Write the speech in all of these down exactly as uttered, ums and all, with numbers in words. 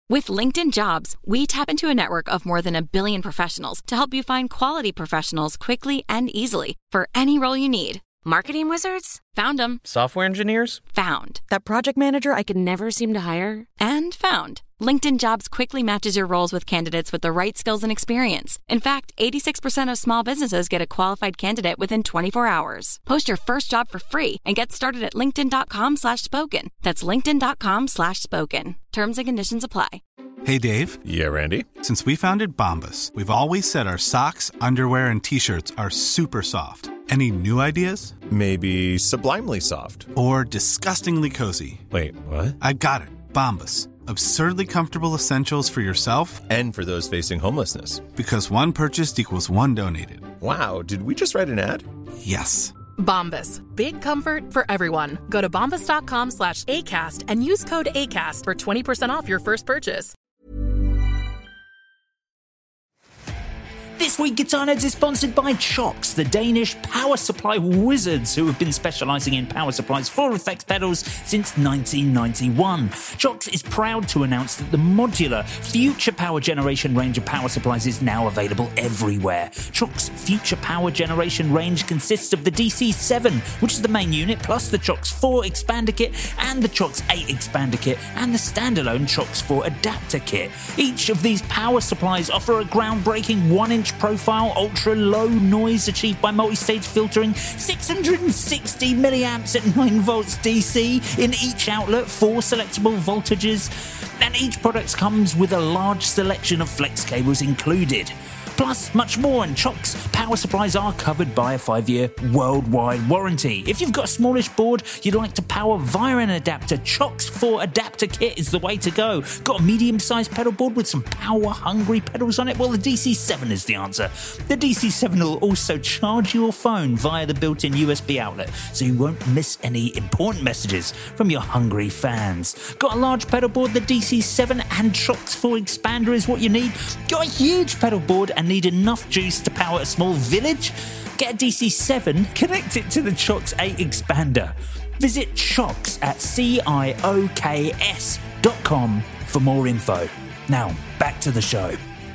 With LinkedIn Jobs, we tap into a network of more than a billion professionals to help you find quality professionals quickly and easily for any role you need. Marketing wizards? Found them. Software engineers? Found. That project manager I could never seem to hire? And found. LinkedIn Jobs quickly matches your roles with candidates with the right skills and experience. In fact, eighty-six percent of small businesses get a qualified candidate within twenty-four hours. Post your first job for free and get started at linkedin.com slash spoken. That's linkedin.com slash spoken. Terms and conditions apply. Hey, Dave. Yeah, Randy? Since we founded Bombas, we've always said our socks, underwear, and T-shirts are super soft. Any new ideas? Maybe sublimely soft. Or disgustingly cozy. Wait, what? I got it. Bombas. Absurdly comfortable essentials for yourself and for those facing homelessness. Because one purchased equals one donated. Wow, did we just write an ad? Yes. Bombas. Big comfort for everyone. Go to bombas.com slash ACAST and use code ACAST for twenty percent off your first purchase. This week, Guitar Nerds is sponsored by Chox, the Danish power supply wizards who have been specialising in power supplies for effects pedals since nineteen ninety-one. Chox is proud to announce that the modular Future Power Generation range of power supplies is now available everywhere. Chox Future Power Generation range consists of the D C seven, which is the main unit, plus the Chox four Expander Kit and the Chox eight Expander Kit and the standalone Chox four Adapter Kit. Each of these power supplies offer a groundbreaking one inch profile, ultra low noise achieved by multi-stage filtering, six hundred sixty milliamps at nine volts D C in each outlet, four selectable voltages, and each product comes with a large selection of flex cables included. Plus, much more, and Chox power supplies are covered by a five-year worldwide warranty. If you've got a smallish board you'd like to power via an adapter, Chox four Adapter Kit is the way to go. Got a medium-sized pedal board with some power-hungry pedals on it? Well, the D C seven is the answer. The D C seven will also charge your phone via the built-in U S B outlet, so you won't miss any important messages from your hungry fans. Got a large pedal board? The D C seven and Chox four Expander is what you need. Got a huge pedal board and need enough juice to power a small village? Get a D C seven, connect it to the Chox eight Expander. Visit Chox at C I O K S dot com for more info. Now, back to the show.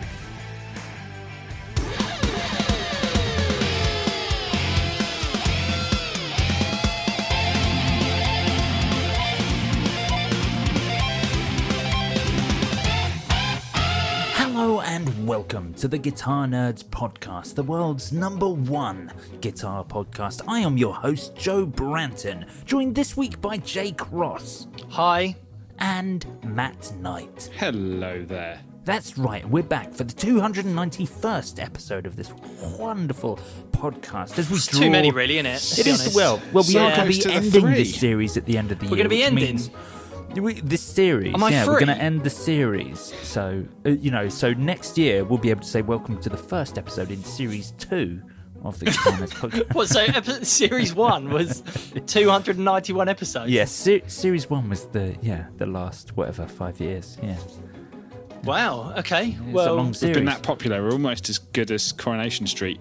Hello and welcome to the Guitar Nerds Podcast, the world's number one guitar podcast. I am your host, Joe Branton, joined this week by Jay Cross. Hi. And Matt Knight. Hello there. That's right, we're back for the two hundred ninety-first episode of this wonderful podcast. As we it's draw... too many, really, isn't it? It is, honest. well, well, we so are going to be ending this series at the end of the we're year. We're going to be ending? Means... We, this series, Am I yeah, free? we're going to end the series. So, uh, you know, so next year we'll be able to say welcome to the first episode in series two of the Guitar Nerds podcast. What, so episode, series one was two hundred ninety-one episodes? Yes, yeah, se- series one was the, yeah, the last, whatever, five years, yeah. Wow, okay. It's well, a long We've series. been that popular, we're almost as good as Coronation Street.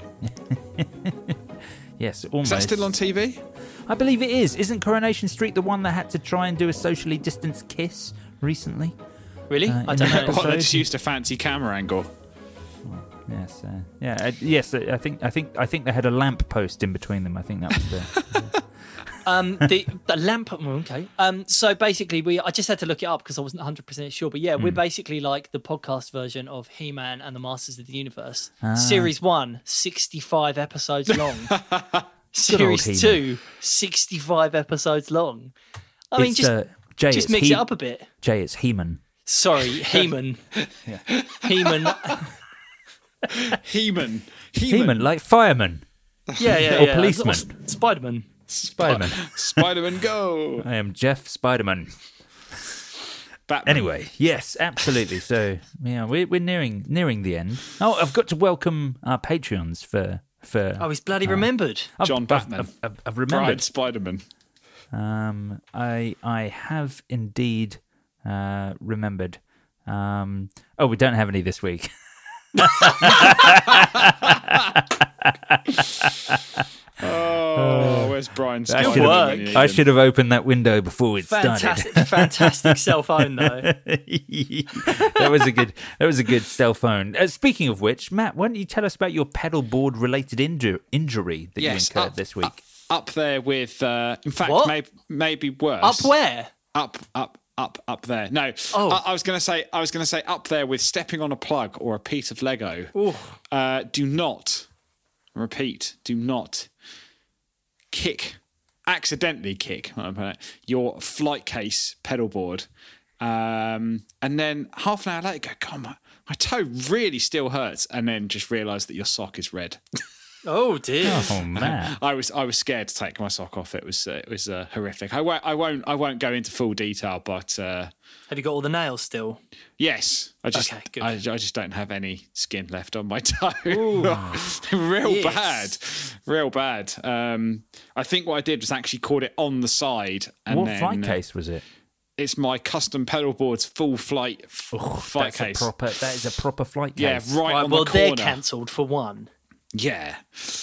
Yes, almost. Is that still on T V? I believe it is. Isn't Coronation Street the one that had to try and do a socially distanced kiss recently? Really? Uh, I don't know. episode? What, they just used a fancy camera angle. Yes, uh, yeah, uh, yes. I think, I think, I think they had a lamp post in between them. I think that was the. um, the the lamp. Okay. Um, so basically, we. I just had to look it up because I wasn't one hundred percent sure. But yeah, mm. we're basically like the podcast version of He-Man and the Masters of the Universe. Ah. Series one, sixty-five episodes long. Series two, sixty-five episodes long. I mean, it's, just, uh, Jay, just mix he- it up a bit. Jay, it's He-Man. Sorry, He-Man. yeah. He-Man. He-Man. He-Man, like fireman. Yeah, yeah, or yeah. policeman. Or Spider-Man. Spider-Man. Spider-Man, go! I am Jeff Spider-Man. Batman. Anyway, yes, absolutely. So, yeah, we're, we're nearing nearing the end. Oh, I've got to welcome our Patreons for... for oh, he's bloody uh, remembered. I've, John Batman. I've, I've, I've remembered. Brian Spider-Man. Um, I I have indeed uh, remembered. Um, oh, we don't have any this week. oh, where's Brian's I got should, it work. when you need I them. should have opened that window before it Fantastic, started. fantastic cell phone though. that was a good. That was a good cell phone. Uh, speaking of which, Matt, why don't you tell us about your pedal board related inju- injury that Yes, you incurred up, this week? Up, up there with, uh, in fact, What? maybe maybe worse. Up where? Up, up, up, up there. No, Oh. I, I was going to say, I was going to say up there with stepping on a plug or a piece of Lego. Uh, do not, repeat, do not kick, accidentally kick your flight case pedal board, um, and then half an hour later, go, God, my, my toe really still hurts, and then just realise that your sock is red. Oh dear. Oh man! I was I was scared to take my sock off. It was uh, it was uh, horrific. I won't I won't I won't go into full detail, but uh, Have you got all the nails still? yes, I just Okay, good. I, I just don't have any skin left on my toe. real Yes. bad, real bad. Um, I think what I did was actually caught it on the side. And What then, flight uh, case was it? It's my custom pedal board's full flight f- flight That's case. a proper. That is a proper flight yeah, case. right, Right, on well, the they're corner. cancelled for one. Yeah.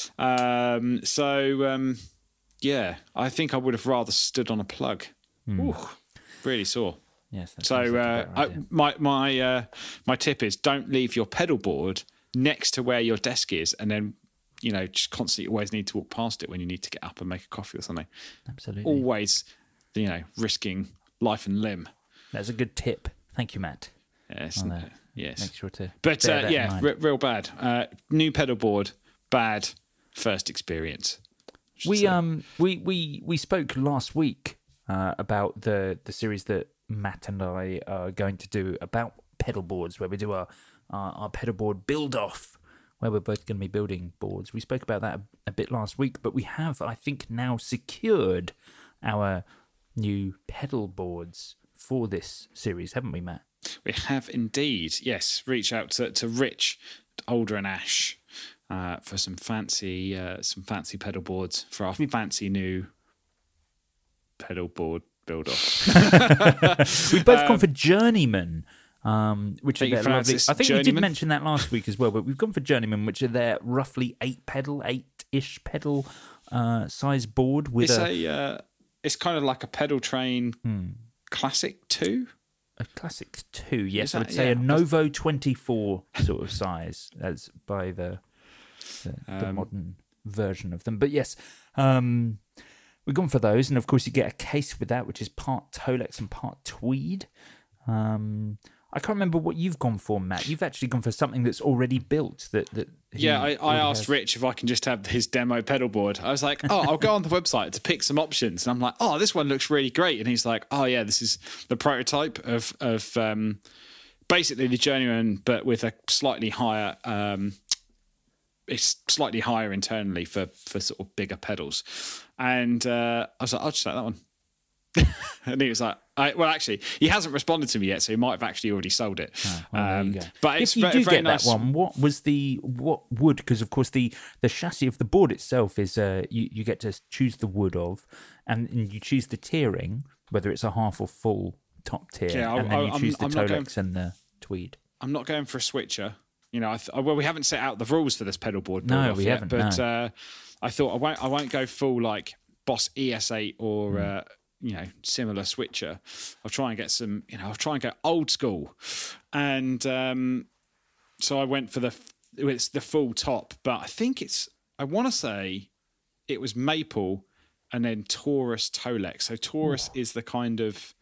Um, so, um, yeah, I think I would have rather stood on a plug. Ooh, really sore. Yes. That sounds So, like a uh, better I, idea. my my uh, my tip is don't leave your pedal board next to where your desk is, and then you know just constantly always need to walk past it when you need to get up and make a coffee or something. Absolutely. Always, you know, risking life and limb. That's a good tip. Thank you, Matt. Yes, I'll, uh, yes. Make sure to. But bear uh, that in yeah, mind. r- real bad. Uh, new pedal board, bad first experience. should We say. um we we we spoke last week uh, about the the series that Matt and I are going to do about pedal boards, where we do our our, our pedal board build off, where we're both going to be building boards. We spoke about that a, a bit last week, but we have, I think, now secured our new pedal boards for this series, haven't we, Matt? We have indeed, yes. Reach out to, to Rich, Older and Ash, uh, for some fancy uh, some fancy pedal boards for our fancy new pedal board build off. We've both gone for Journeyman, um, which are think you their pronounce lovely. this I think we did Journeyman? mention that last week as well, but we've gone for Journeyman, which are their roughly eight pedal, eight-ish pedal uh, size board with it's a, a uh, it's kind of like a pedal train classic two. a classic two. Yes, Is I that- would say yeah. a Novo twenty-four sort of size, as by the the, the Um, modern version of them. But yes, um, we've gone for those, and of course you get a case with that, which is part Tolex and part tweed. Um, I can't remember what you've gone for, Matt. You've actually gone for something that's already built. That that he Yeah, I, I already asked has. Rich if I can just have his demo pedal board. I was like, oh, I'll go on the website to pick some options. And I'm like, oh, this one looks really great. And he's like, oh, yeah, this is the prototype of of um, basically the Journeyman, but with a slightly higher, um, it's slightly higher internally for, for sort of bigger pedals. And uh, I was like, I'll just take that one. And he was like, I, well, actually, he hasn't responded to me yet, so he might have actually already sold it. Oh, well, there you um, go. but it's if you very, do very get nice. that one, what was the what wood? Because of course the the chassis of the board itself is uh you, you get to choose the wood of, and, and you choose the tiering, whether it's a half or full top tier, Yeah, I- and then I- you I'm- choose the I'm not going Tolex and the tweed. I'm not going for a switcher. You know, I th- well, we haven't set out the rules for this pedal board. No, build-off we yet, haven't, But no. uh, I thought I won't. I won't go full like Boss E S eight or Hmm. uh, you know similar switcher. I'll try and get some. You know, I'll try and go old school, and um, so I went for the f- it's the full top. But I think it's. I want to say it was maple, and then Taurus Tolex. So Taurus is the kind of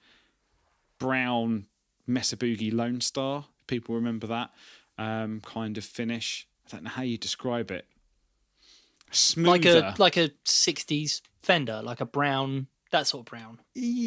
brown Mesa Boogie Lone Star. People remember that um, kind of finish. I don't know how you describe it. Smoother. Like a like a sixties Fender, like a brown, that sort of brown.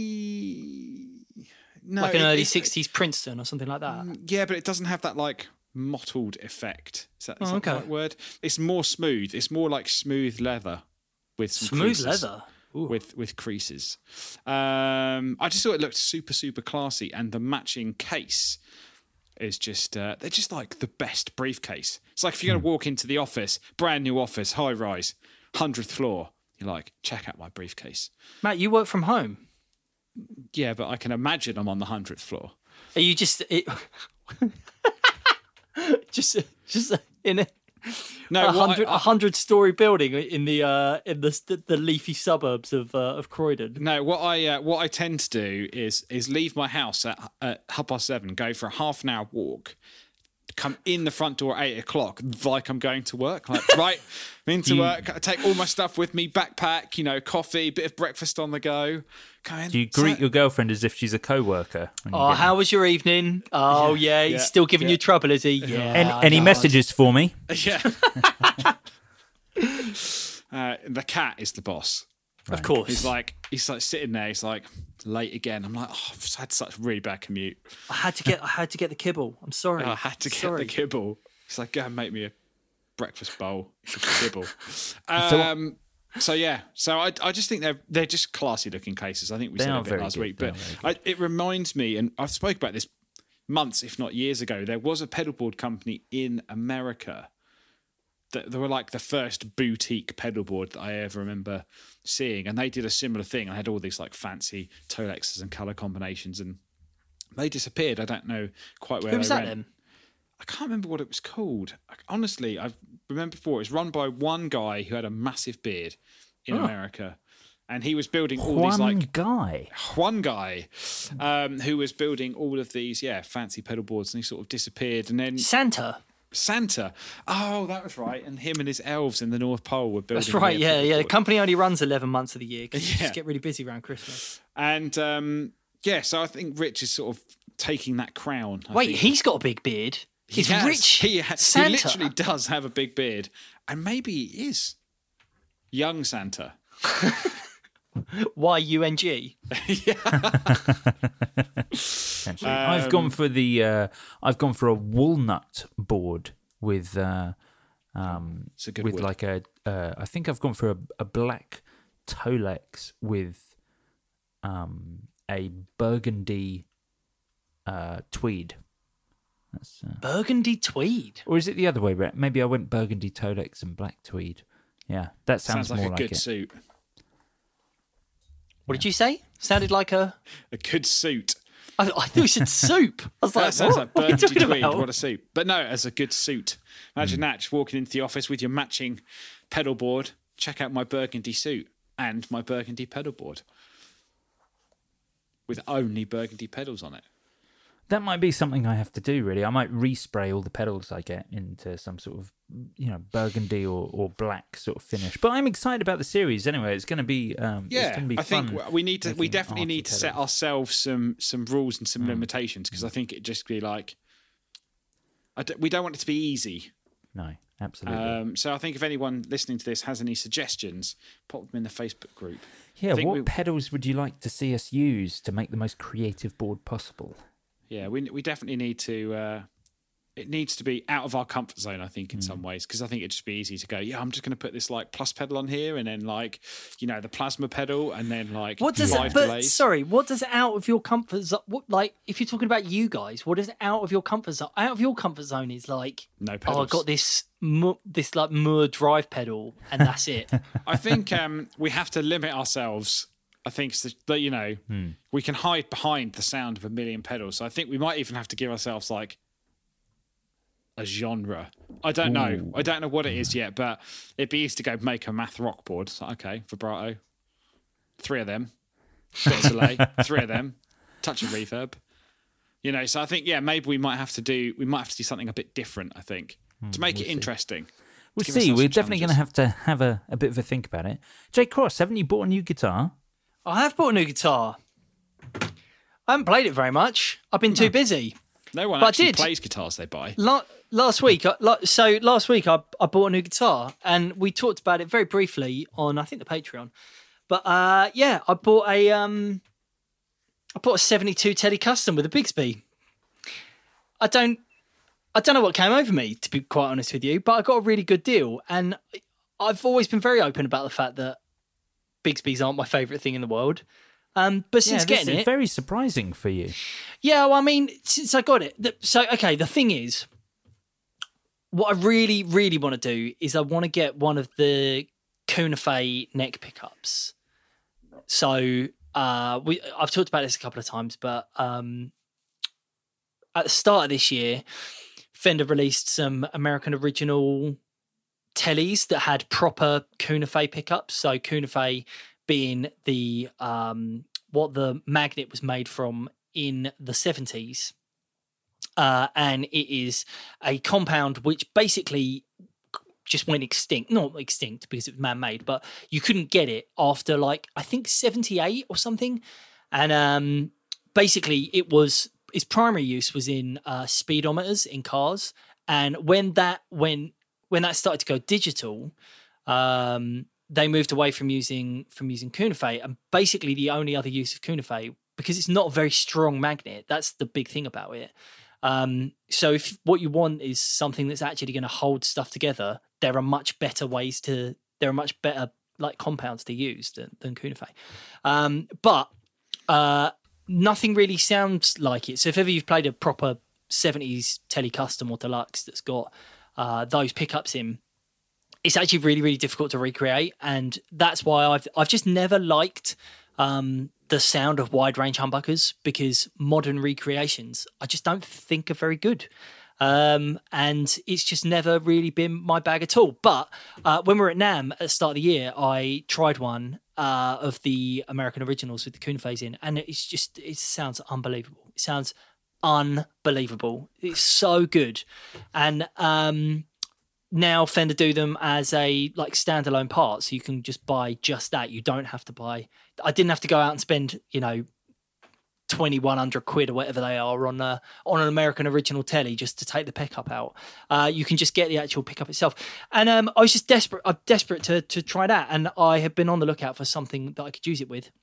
E- no, like an it- early it- sixties Princeton or something like that. Yeah, but it doesn't have that like mottled effect. Is that, is Oh, that okay. the right word? It's more smooth. It's more like smooth leather with some Smooth creases. leather. Ooh. With with creases. Um, I just thought it looked super super classy, and the matching case is just uh, they're just like the best briefcase. It's like if you're going to walk into the office, brand new office, high rise, hundredth floor. You're like, check out my briefcase. Matt, you work from home. Yeah, but I can imagine I'm on the hundredth floor. Are you just it, just just in a No, a what hundred I- I- a hundred story building in the uh, in the the leafy suburbs of uh, of Croydon. No, what I uh, what I tend to do is is leave my house at, at half past seven, go for a half an hour walk, come in the front door at eight o'clock, like I'm going to work. Like, right, I'm into you- work. I take all my stuff with me, backpack, you know, coffee, bit of breakfast on the go. Come in. Do you greet your girlfriend as if she's a co-worker? when you Oh, get how was your evening? Oh yeah, he's yeah, still giving yeah. you trouble, is he? Yeah. Any, I any know. messages for me? Yeah. uh, the cat is the boss. Of course. He's like he's like sitting there. He's like late again. I'm like, oh, I've had such a really bad commute. I had to get I had to get the kibble. I'm sorry. I had to get Sorry. the kibble. He's like, go and make me a breakfast bowl with the kibble. Um, so yeah, so I I just think they're they're just classy looking cases. I think we They said are a bit very last good. week, They but are very I, it reminds me, and I've spoke about this months, if not years ago. There was a pedalboard company in America that they were like the first boutique pedalboard that I ever remember seeing, and they did a similar thing. I had all these like fancy Tolexes and color combinations, and they disappeared. I don't know quite where Who was they that went. then? I can't remember what it was called. I, honestly, I remember before. It was run by one guy who had a massive beard in America, and he was building all One these like guy. one guy um, who was building all of these yeah fancy pedal boards, and he sort of disappeared. And then Santa. Santa, oh, that was right. And him and his elves in the North Pole were building. That's right. their Yeah, pedal yeah. The board. company only runs eleven months of the year because you Yeah. just get really busy around Christmas. And um, yeah, so I think Rich is sort of taking that crown. I Wait, think. he's got a big beard. He He's has. rich. He, ha- he Santa. literally does have a big beard, and maybe he is young Santa. Y U N G. Essentially. I've gone for the. Uh, I've gone for a walnut board with. Uh, um, It's a good with wood. like a. Uh, I think I've gone for a, a black Tolex with, um, a burgundy, uh, tweed. That's. Uh, Burgundy tweed. or is it the other way? Right? Maybe I went burgundy Tolex and black tweed. Yeah, that sounds, Sounds like more a like good it. suit. What did you say? Sounded like a. A good suit. I, I thought you said soup. I was like, That sounds what? like What are you burgundy talking tweed. about? What a suit. But no, as a good suit. Imagine Hmm. that, just walking into the office with your matching pedal board. Check out my burgundy suit and my burgundy pedal board with only burgundy pedals on it. That might be something I have to do, really. I might respray all the pedals I get into some sort of, you know, burgundy or, or black sort of finish. But I'm excited about the series anyway. It's going to be, um, it's Yeah, going to be I fun. think we need to. We making definitely arty need to set pedals. ourselves some some rules and Hmm. some limitations because I think it'd just be like, I d- we don't want it to be easy. No, absolutely. Um, so I think if anyone listening to this has any suggestions, pop them in the Facebook group. yeah, think what we- pedals would you like to see us use to make the most creative board possible? Yeah, we we definitely need to. Uh, it needs to be out of our comfort zone, I think, in Hmm. some ways, because I think it'd just be easy to go. Yeah, I'm just going to put this like plus pedal on here, and then like, you know, the plasma pedal, and then like What does five it? But delays. sorry, what does out of your comfort zone? What, like, if you're talking about you guys, what is out of your comfort zone? Out of your comfort zone is like, No oh, I pedals. got this mu- this like Moore drive pedal, and that's it. I think um, we have to limit ourselves. I think it's the, that you know we can hide behind the sound of a million pedals. So I think we might even have to give ourselves like a genre. I don't know. I don't know what it is yet, but it'd be easy to go make a math rock board. It's like, okay, vibrato, three of them, bit of delay, three of them, touch of reverb. You know, so I think yeah, maybe we might have to do we might have to do something a bit different. I think to make it interesting. We'll Give see. ourselves We're some definitely going to challenges. have to have a, a bit of a think about it. Jake Cross, haven't you bought a new guitar? I have bought a new guitar. I haven't played it very much. I've been too busy. No one But I actually did. plays guitars they buy. La- last week, I- la- so last week I, I bought a new guitar, and we talked about it very briefly on I think the Patreon. But uh, yeah, I bought a um, I bought a seventy-two Teddy Custom with a Bigsby. I don't I don't know what came over me, to be quite honest with you, but I got a really good deal, and I've always been very open about the fact that Bigsby's aren't my favourite thing in the world. Um, but since yeah, this getting is it, very surprising for you. yeah, well, I mean, since I got it, the, so okay. The thing is, what I really, really want to do is I want to get one of the Kunafei neck pickups. So uh, we, I've talked about this a couple of times, but um, at the start of this year, Fender released some American original tellies that had proper Kunifei pickups. So Kunifei being the um, what the magnet was made from in the seventies. Uh, and it is a compound which basically just went extinct. Not extinct because it was man-made, but you couldn't get it after like, I think seventy-eight or something. And um, basically it was, its primary use was in uh, speedometers in cars. And when that, when, when that started to go digital, um, they moved away from using, from using Kunifei. And basically the only other use of Kunifei, because it's not a very strong magnet, that's the big thing about it. Um, so if what you want is something that's actually going to hold stuff together, there are much better ways to, there are much better like compounds to use than, than Kunifei. Um, but uh, nothing really sounds like it. So if ever you've played a proper seventies Tele Custom or Deluxe that's got uh, those pickups in, it's actually really, really difficult to recreate. And that's why I've, I've just never liked um, the sound of wide range humbuckers, because modern recreations I just don't think are very good. Um, and it's just never really been my bag at all. But uh, when we were at NAMM at the start of the year, I tried one uh, of the American originals with the Kunifeis in, and it's just, it sounds unbelievable. It sounds unbelievable. It's so good. And um, now Fender do them as a like standalone part, so you can just buy just that. You don't have to buy. I didn't have to go out and spend, you know, twenty-one hundred quid or whatever they are on a, on an American original telly just to take the pickup out. Uh, you can just get the actual pickup itself. And um, I was just desperate. I'm desperate to to try that, and I have been on the lookout for something that I could use it with.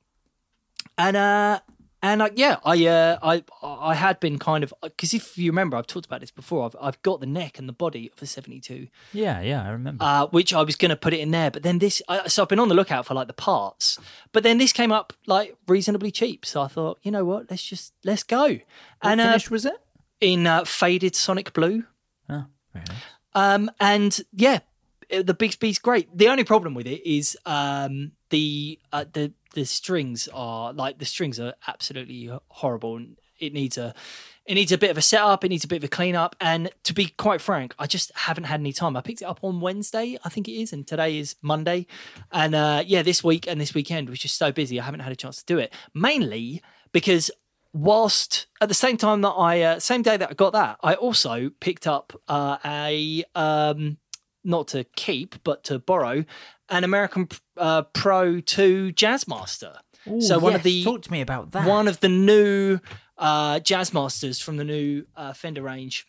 And uh, and uh, yeah, I uh, I I had been kind of, because if you remember, I've talked about this before. I've I've got the neck and the body of a seventy-two. Yeah, yeah, I remember. Uh, which I was going to put it in there, but then this. I, so I've been on the lookout for like the parts, but then this came up like reasonably cheap. So I thought, you know what, let's just let's go. What and finish uh, was it? In uh, faded Sonic Blue. Oh, very nice. Um, and yeah, it- the Bigsby's great. The only problem with it is um, the uh, the the strings are like the strings are absolutely horrible, and it needs a it needs a bit of a setup. It needs a bit of a clean up. And to be quite frank, I just haven't had any time. I picked it up on Wednesday, I think it is, and today is Monday. And uh, yeah, this week and this weekend was just so busy. I haven't had a chance to do it, mainly because whilst at the same time that I uh, same day that I got that, I also picked up uh, a um, not to keep but to borrow an American uh, Pro two Jazzmaster. Ooh, so one yes, of the talk to me about that. one of the new uh, Jazzmasters from the new uh, Fender range.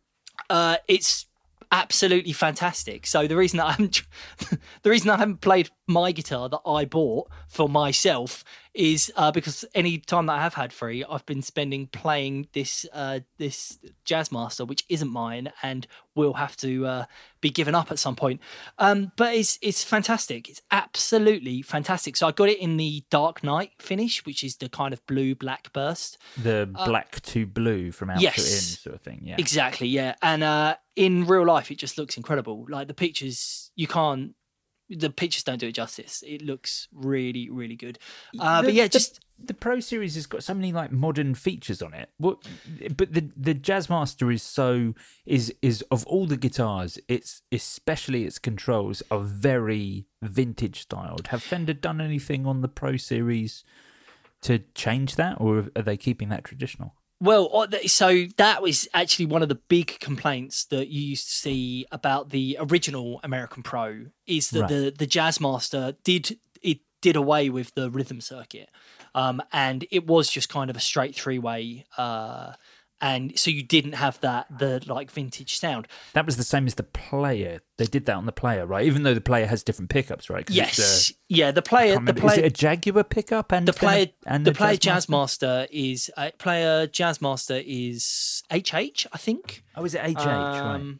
Uh, it's absolutely fantastic. So the reason that I haven't the reason I haven't played my guitar that I bought for myself is uh, because any time that I have had free, I've been spending playing this uh, this Jazzmaster, which isn't mine and will have to uh, be given up at some point. Um, but it's it's fantastic. It's absolutely fantastic. So I got it in the Dark Knight finish, which is the kind of blue black burst. The black to blue from out yes. to in sort of thing. Yeah, Exactly, yeah. And uh, in real life, it just looks incredible. Like the pictures, you can't, the pictures don't do it justice. It looks really, really good. Uh, The- but yeah, the- just, the Pro Series has got so many like modern features on it. What, but the the Jazzmaster is so is is of all the guitars, it's especially its controls are very vintage styled. Have Fender done anything on the Pro Series to change that, or are they keeping that traditional? well, uh, th- so that was actually one of the big complaints that you used to see about the original American Pro is that Right. the, the Jazzmaster did, it did away with the rhythm circuit. Um, and it was just kind of a straight three way, uh, and so you didn't have that the like vintage sound. That was the same as the Player. They did that on the Player, right? Even though the Player has different pickups, right? 'Cause Yes, it's, uh, yeah. The I player, can't the remember. Is player, it a Jaguar pickup and the then a- player, and the a player Jazzmaster? Jazzmaster is uh, player Jazzmaster is H H, I think. Oh, is it H H? right. Um,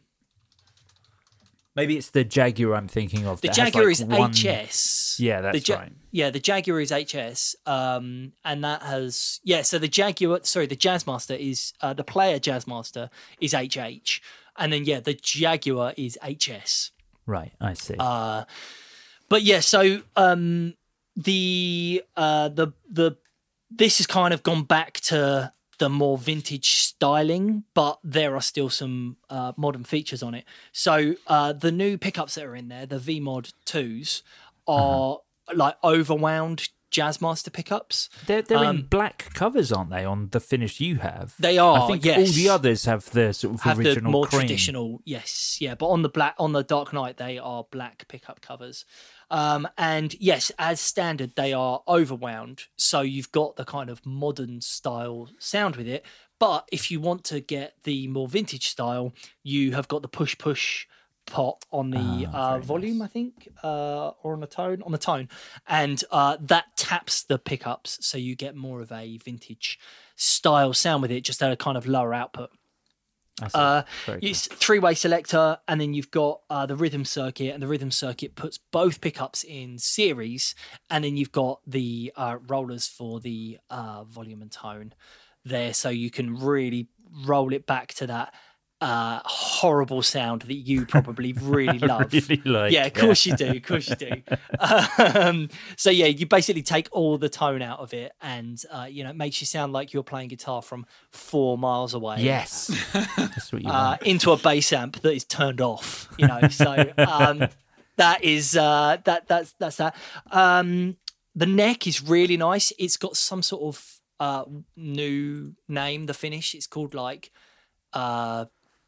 Maybe it's the Jaguar I'm thinking of. The that has, Jaguar like, is one- H S. Yeah, that's the Ja- right. Yeah, the Jaguar is H S, um, and that has yeah. So the Jaguar, sorry, the Jazzmaster is uh, the player Jazzmaster is H H, and then yeah, the Jaguar is H S. Right, I see. Uh, but yeah, so um, the uh, the the this has kind of gone back to the more vintage styling, but there are still some uh, modern features on it. So uh, the new pickups that are in there, the V Mod twos, are uh-huh. like overwound Jazzmaster pickups. They're, they're um, in black covers, aren't they, on the finish you have? They are, I think yes. all the others have the sort of have original the more cream. traditional, yes, yeah. But on the black, on the Dark Knight, they are black pickup covers. Um, and yes, as standard, they are overwound. So you've got the kind of modern style sound with it. But if you want to get the more vintage style, you have got the push push pot on the oh, uh, volume, nice. I think, uh, or on the tone, on the tone, and uh, that taps the pickups, so you get more of a vintage style sound with it, just at a kind of lower output. Uh, it's three-way selector, and then you've got uh, the rhythm circuit, and the rhythm circuit puts both pickups in series, and then you've got the uh, rollers for the uh, volume and tone there, so you can really roll it back to that uh horrible sound that you probably really love. really like, yeah, of course yeah. you do, of course you do. Um, so yeah, you basically take all the tone out of it, and uh, you know, it makes you sound like you're playing guitar from four miles away. Yes, that's what you uh, want. Into a bass amp that is turned off. You know, so um, that is uh, that that's that's that. Um, the neck is really nice. It's got some sort of uh, new name. The finish. It's called like. Uh,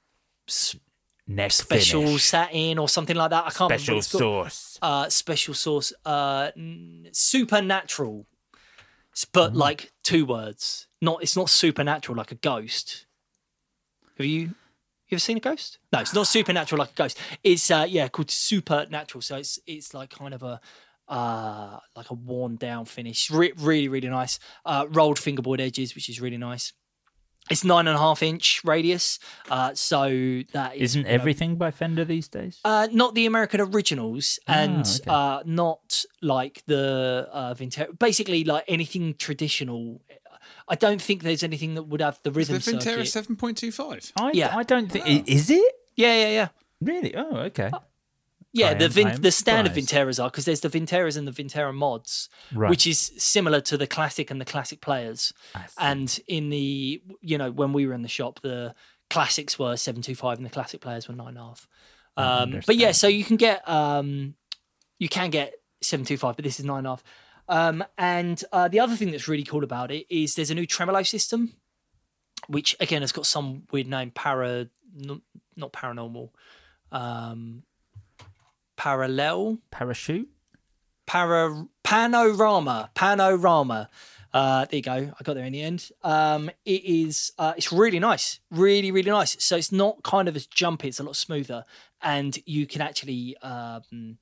Neck special finish. satin or something like that. I can't special remember what it's called. sauce. Uh, special sauce. Uh, supernatural, but mm. like two words. Not. It's not supernatural like a ghost. Have you? You ever seen a ghost? No, it's not supernatural like a ghost. It's uh, yeah, called supernatural. So it's it's like kind of a. Uh, like a worn down finish. Re- really, really nice. Uh, rolled fingerboard edges, which is really nice. It's nine and a half inch radius, uh, so that is, isn't everything know, by Fender these days. Uh, not the American originals, and oh, okay. uh, not like the uh, Vintera. Basically, like anything traditional. I don't think there's anything that would have the rhythm is the Vintera circuit. seven point two five. I, yeah, I don't think. Oh. Is it Yeah, yeah, yeah. really? Oh, okay. Uh, Yeah, I the am, Vin- the standard surprised. Vinteras are, because there's the Vinteras and the Vintera mods, Right. which is similar to the classic and the classic players. And in the, you know, when we were in the shop, the classics were seven two five and the classic players were nine and a half. Um, but yeah, so you can get um, you can get seven two five, but this is nine and a half. Um, and uh, the other thing that's really cool about it is there's a new tremolo system, which again has got some weird name, para, not, not paranormal. Um, Parallel, parachute, para panorama, panorama. Uh, there you go. I got there in the end. Um, it is. Uh, it's really nice, really, really nice. So it's not kind of as jumpy. It's a lot smoother, and you can actually um,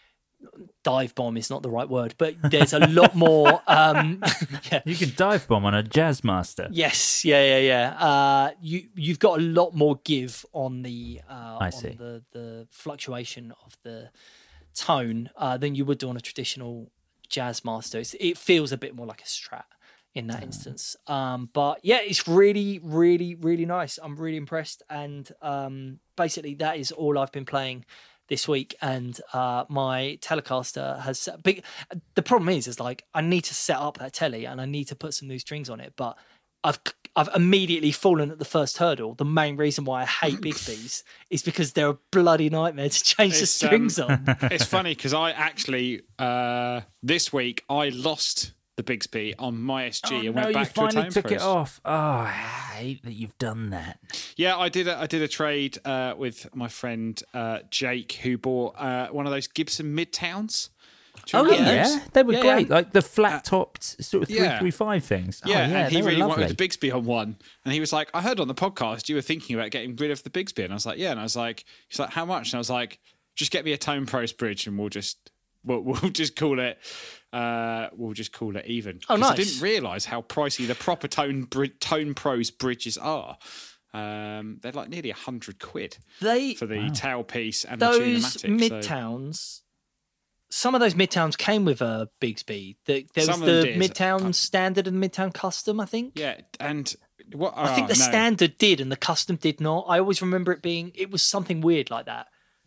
dive bomb is not the right word, but there's a lot more. Um, yeah. You can dive bomb on a Jazzmaster. Yes, yeah, yeah, yeah. Uh, you you've got a lot more give on the uh, I on see. the the fluctuation of the tone uh, than you would do on a traditional Jazzmaster. It's, it feels a bit more like a Strat in that instance. Um, but yeah, it's really, really, really nice. I'm really impressed, and um, basically that is all I've been playing this week. And uh, my Telecaster has big. The problem is, is like I need to set up that telly and I need to put some new strings on it, but I've I've immediately fallen at the first hurdle. The main reason why I hate Bigsby's is because they're a bloody nightmare to change It's, the strings um, on. It's funny because I actually uh, this week I lost the Bigsby on my S G Oh, and no, went you back to a finally tone took pros. it off. Oh, I hate that you've done that. Yeah, I did. A, I did a trade uh, with my friend uh, Jake, who bought uh, one of those Gibson Midtowns. Do you Oh, remember yeah. those? Yeah, they were Yeah, great. yeah. Like the flat-topped sort of three yeah. three five things. Oh, Yeah, yeah, and he they were really lovely. wanted the Bigsby on one. And he was like, I heard on the podcast you were thinking about getting rid of the Bigsby. And I was like, yeah. And I was like, he's like, how much? And I was like, just get me a Tone Pros bridge and we'll just we'll, we'll just call it uh, we'll just call it even. Oh, 'Cause nice. I didn't realise how pricey the proper Tone bri- Tone Pros bridges are. Um, they're like nearly a hundred quid They for the tailpiece and the those Tunematic. so- Midtowns. Some of those Midtowns came with a Bigsby. The, there was Some of them the did. Midtown Uh, Standard and Midtown Custom, I think. Yeah, and what I think oh, the no. Standard did and the Custom did not. I always remember it being, it was something weird like that.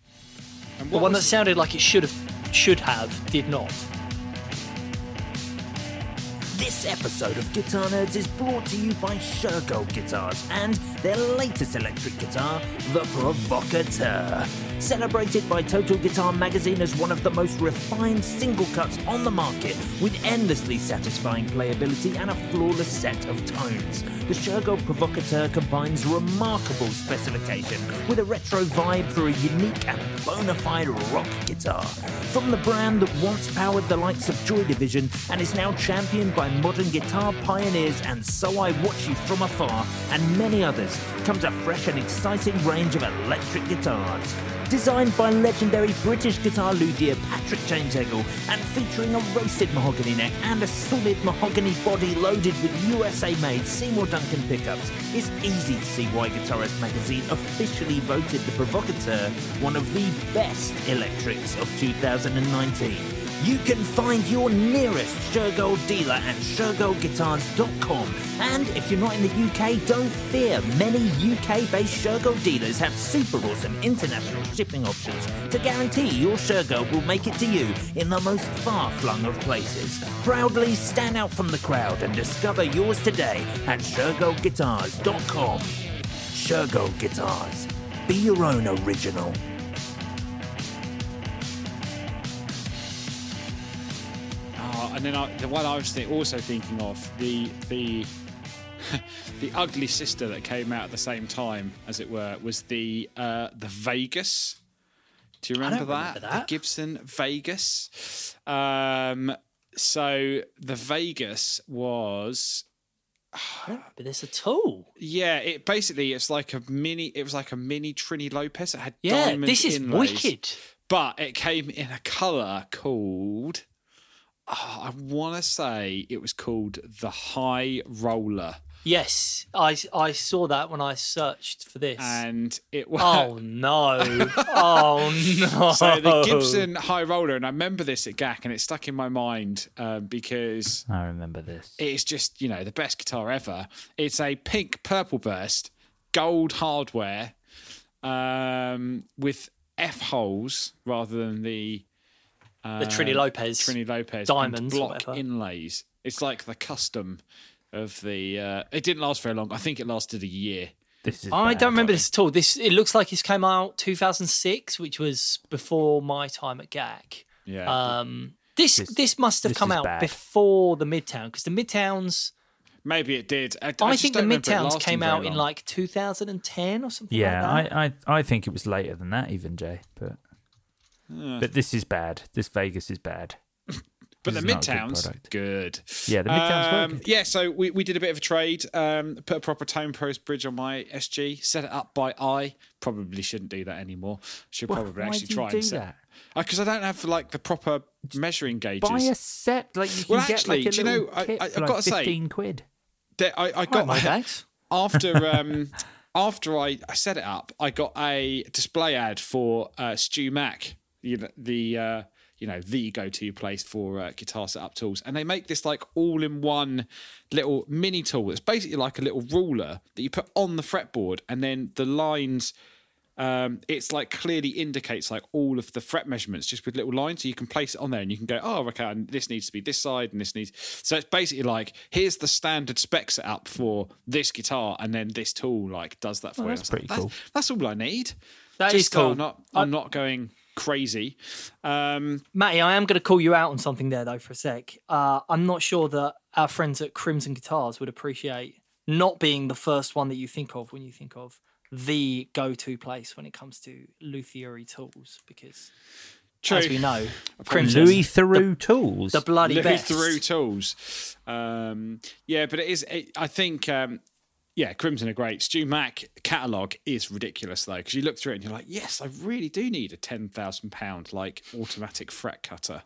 And The what one that was- sounded like it should have, should have, did not. This episode of Guitar Nerds is brought to you by Shergold Guitars and their latest electric guitar, the Provocateur. Celebrated by Total Guitar Magazine as one of the most refined single cuts on the market, with endlessly satisfying playability and a flawless set of tones. The Shergold Provocateur combines remarkable specification with a retro vibe for a unique and bona fide rock guitar. From the brand that once powered the likes of Joy Division and is now championed by modern guitar pioneers and So I Watch You From Afar and many others, comes a fresh and exciting range of electric guitars. Designed by legendary British guitar luthier Patrick James Eggle and featuring a roasted mahogany neck and a solid mahogany body loaded with U S A-made Seymour Duncan pickups, it's easy to see why Guitarist magazine officially voted the Provocateur one of the best electrics of two thousand nineteen. You can find your nearest Shergold dealer at shergold guitars dot com. And if you're not in the U K, don't fear. Many U K-based Shergold dealers have super awesome international shipping options to guarantee your Shergold will make it to you in the most far-flung of places. Proudly stand out from the crowd and discover yours today at shergold guitars dot com. Shergold Guitars. Be your own original. And then I, the one I was th- also thinking of, the the the ugly sister that came out at the same time, as it were, was the uh, the Vegas. Do you remember, I don't that? remember that? The Gibson Vegas. Um, so the Vegas was. I don't remember this at all. Yeah, it basically it's like a mini. It was like a mini Trini Lopez. It had Yeah, diamond this is inlays, wicked. but it came in a colour called. Oh, I want to say it was called the High Roller. Yes, I, I saw that when I searched for this. And it was. Oh, no. Oh, no. So the Gibson High Roller, and I remember this at G A C, and it stuck in my mind um, because I remember this. it's just, you know, the best guitar ever. It's a pink purple burst, gold hardware um, with F holes rather than the. Uh, The Trini Lopez. Trini Lopez. Diamonds and or block whatever. inlays. It's like the custom of the. Uh, it didn't last very long. I think it lasted a year. This is I bad. don't remember this at all. This It looks like it came out two thousand six, which was before my time at G A C. Yeah. Um, this, This- this must have this come is out bad. before the Midtown, because the Midtowns... Maybe it did. I, I, I, just think the don't remember it Midtowns lasting came very out in long. like two thousand ten or something Yeah, like that. I, I, I think it was later than that, even Jay. But but this is bad. This Vegas is bad. But the This is not a good Midtowns, product. good. Yeah, the Midtowns were Um, good. Yeah, so we, we did a bit of a trade, um, put a proper Tone Pros bridge on my S G, set it up by eye. Probably shouldn't do that anymore. Should Why- probably why actually do you try do and set. that? Because I don't have like the proper measuring gauges. Buy a set like you can Well, get actually, like a do you little know, I- kit I- for I've like gotta say- fifteen quid. There- I, I Right, got my bags. after um, after I, I set it up, I got a display ad for uh, Stu Mac, you know, the uh, you know the go-to place for uh, guitar setup tools, and they make this like all-in-one little mini tool. It's basically like a little ruler that you put on the fretboard, and then the lines. Um, it's like clearly indicates like all of the fret measurements just with little lines, so you can place it on there and you can go, oh, okay, and this needs to be this side and this needs. So it's basically like here's the standard spec setup for this guitar, and then this tool like does that for Oh, you. that's I was like, pretty cool. That's all I need. That just is cool. So I'm not. I'm not going crazy. Um, Matty, I am going to call you out on something there, though, for a sec. Uh, I'm not sure that our friends at Crimson Guitars would appreciate not being the first one that you think of when you think of the go-to place when it comes to luthiery tools, because, True. as we know, Apologies. Crimson, Louis Theroux tools. the bloody Louis best. Theroux tools. Um, yeah, but it is. It, I think. Um, yeah, Crimson are great. Stu Mac catalogue is ridiculous though, because you look through it and you're like, yes, I really do need a ten thousand pound like automatic fret cutter.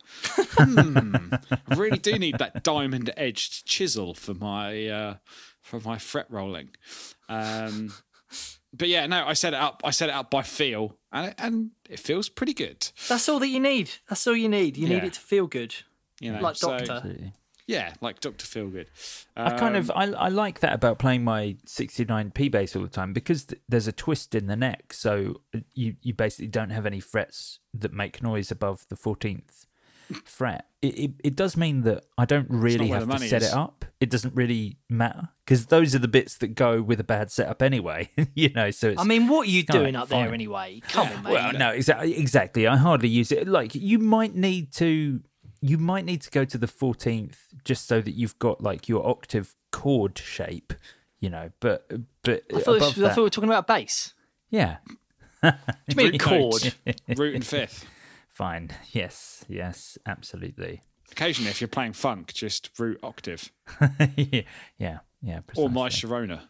hmm, I really do need that diamond edged chisel for my uh, for my fret rolling. Um, but yeah, no, I set it up. I set it up by feel, and it, and it feels pretty good. That's all that you need. That's all you need. You Yeah. need it to feel good. You know, Like so, Doctor. Absolutely. Yeah, like Doctor Feelgood. I kind Um, of I, I like that about playing my sixty-nine P bass all the time, because th- there's a twist in the neck, so you you basically don't have any frets that make noise above the fourteenth. fret, it, it, it does mean that I don't really where have the to money set is. it up. It doesn't really matter because those are the bits that go with a bad setup anyway. you know, so it's. I mean, what are you kinda doing up there fine. anyway? Come on, mate. Well, no, exactly. Exactly. I hardly use it. Like you might need to, you might need to go to the fourteenth just so that you've got like your octave chord shape. You know, but but I thought, above this, I that, thought we were talking about bass. yeah. Do you mean chord? Root and fifth. Fine. Yes. Yes. Absolutely. Occasionally, if you're playing funk, just root octave yeah. Yeah. Yeah. Precisely. or my Sharona.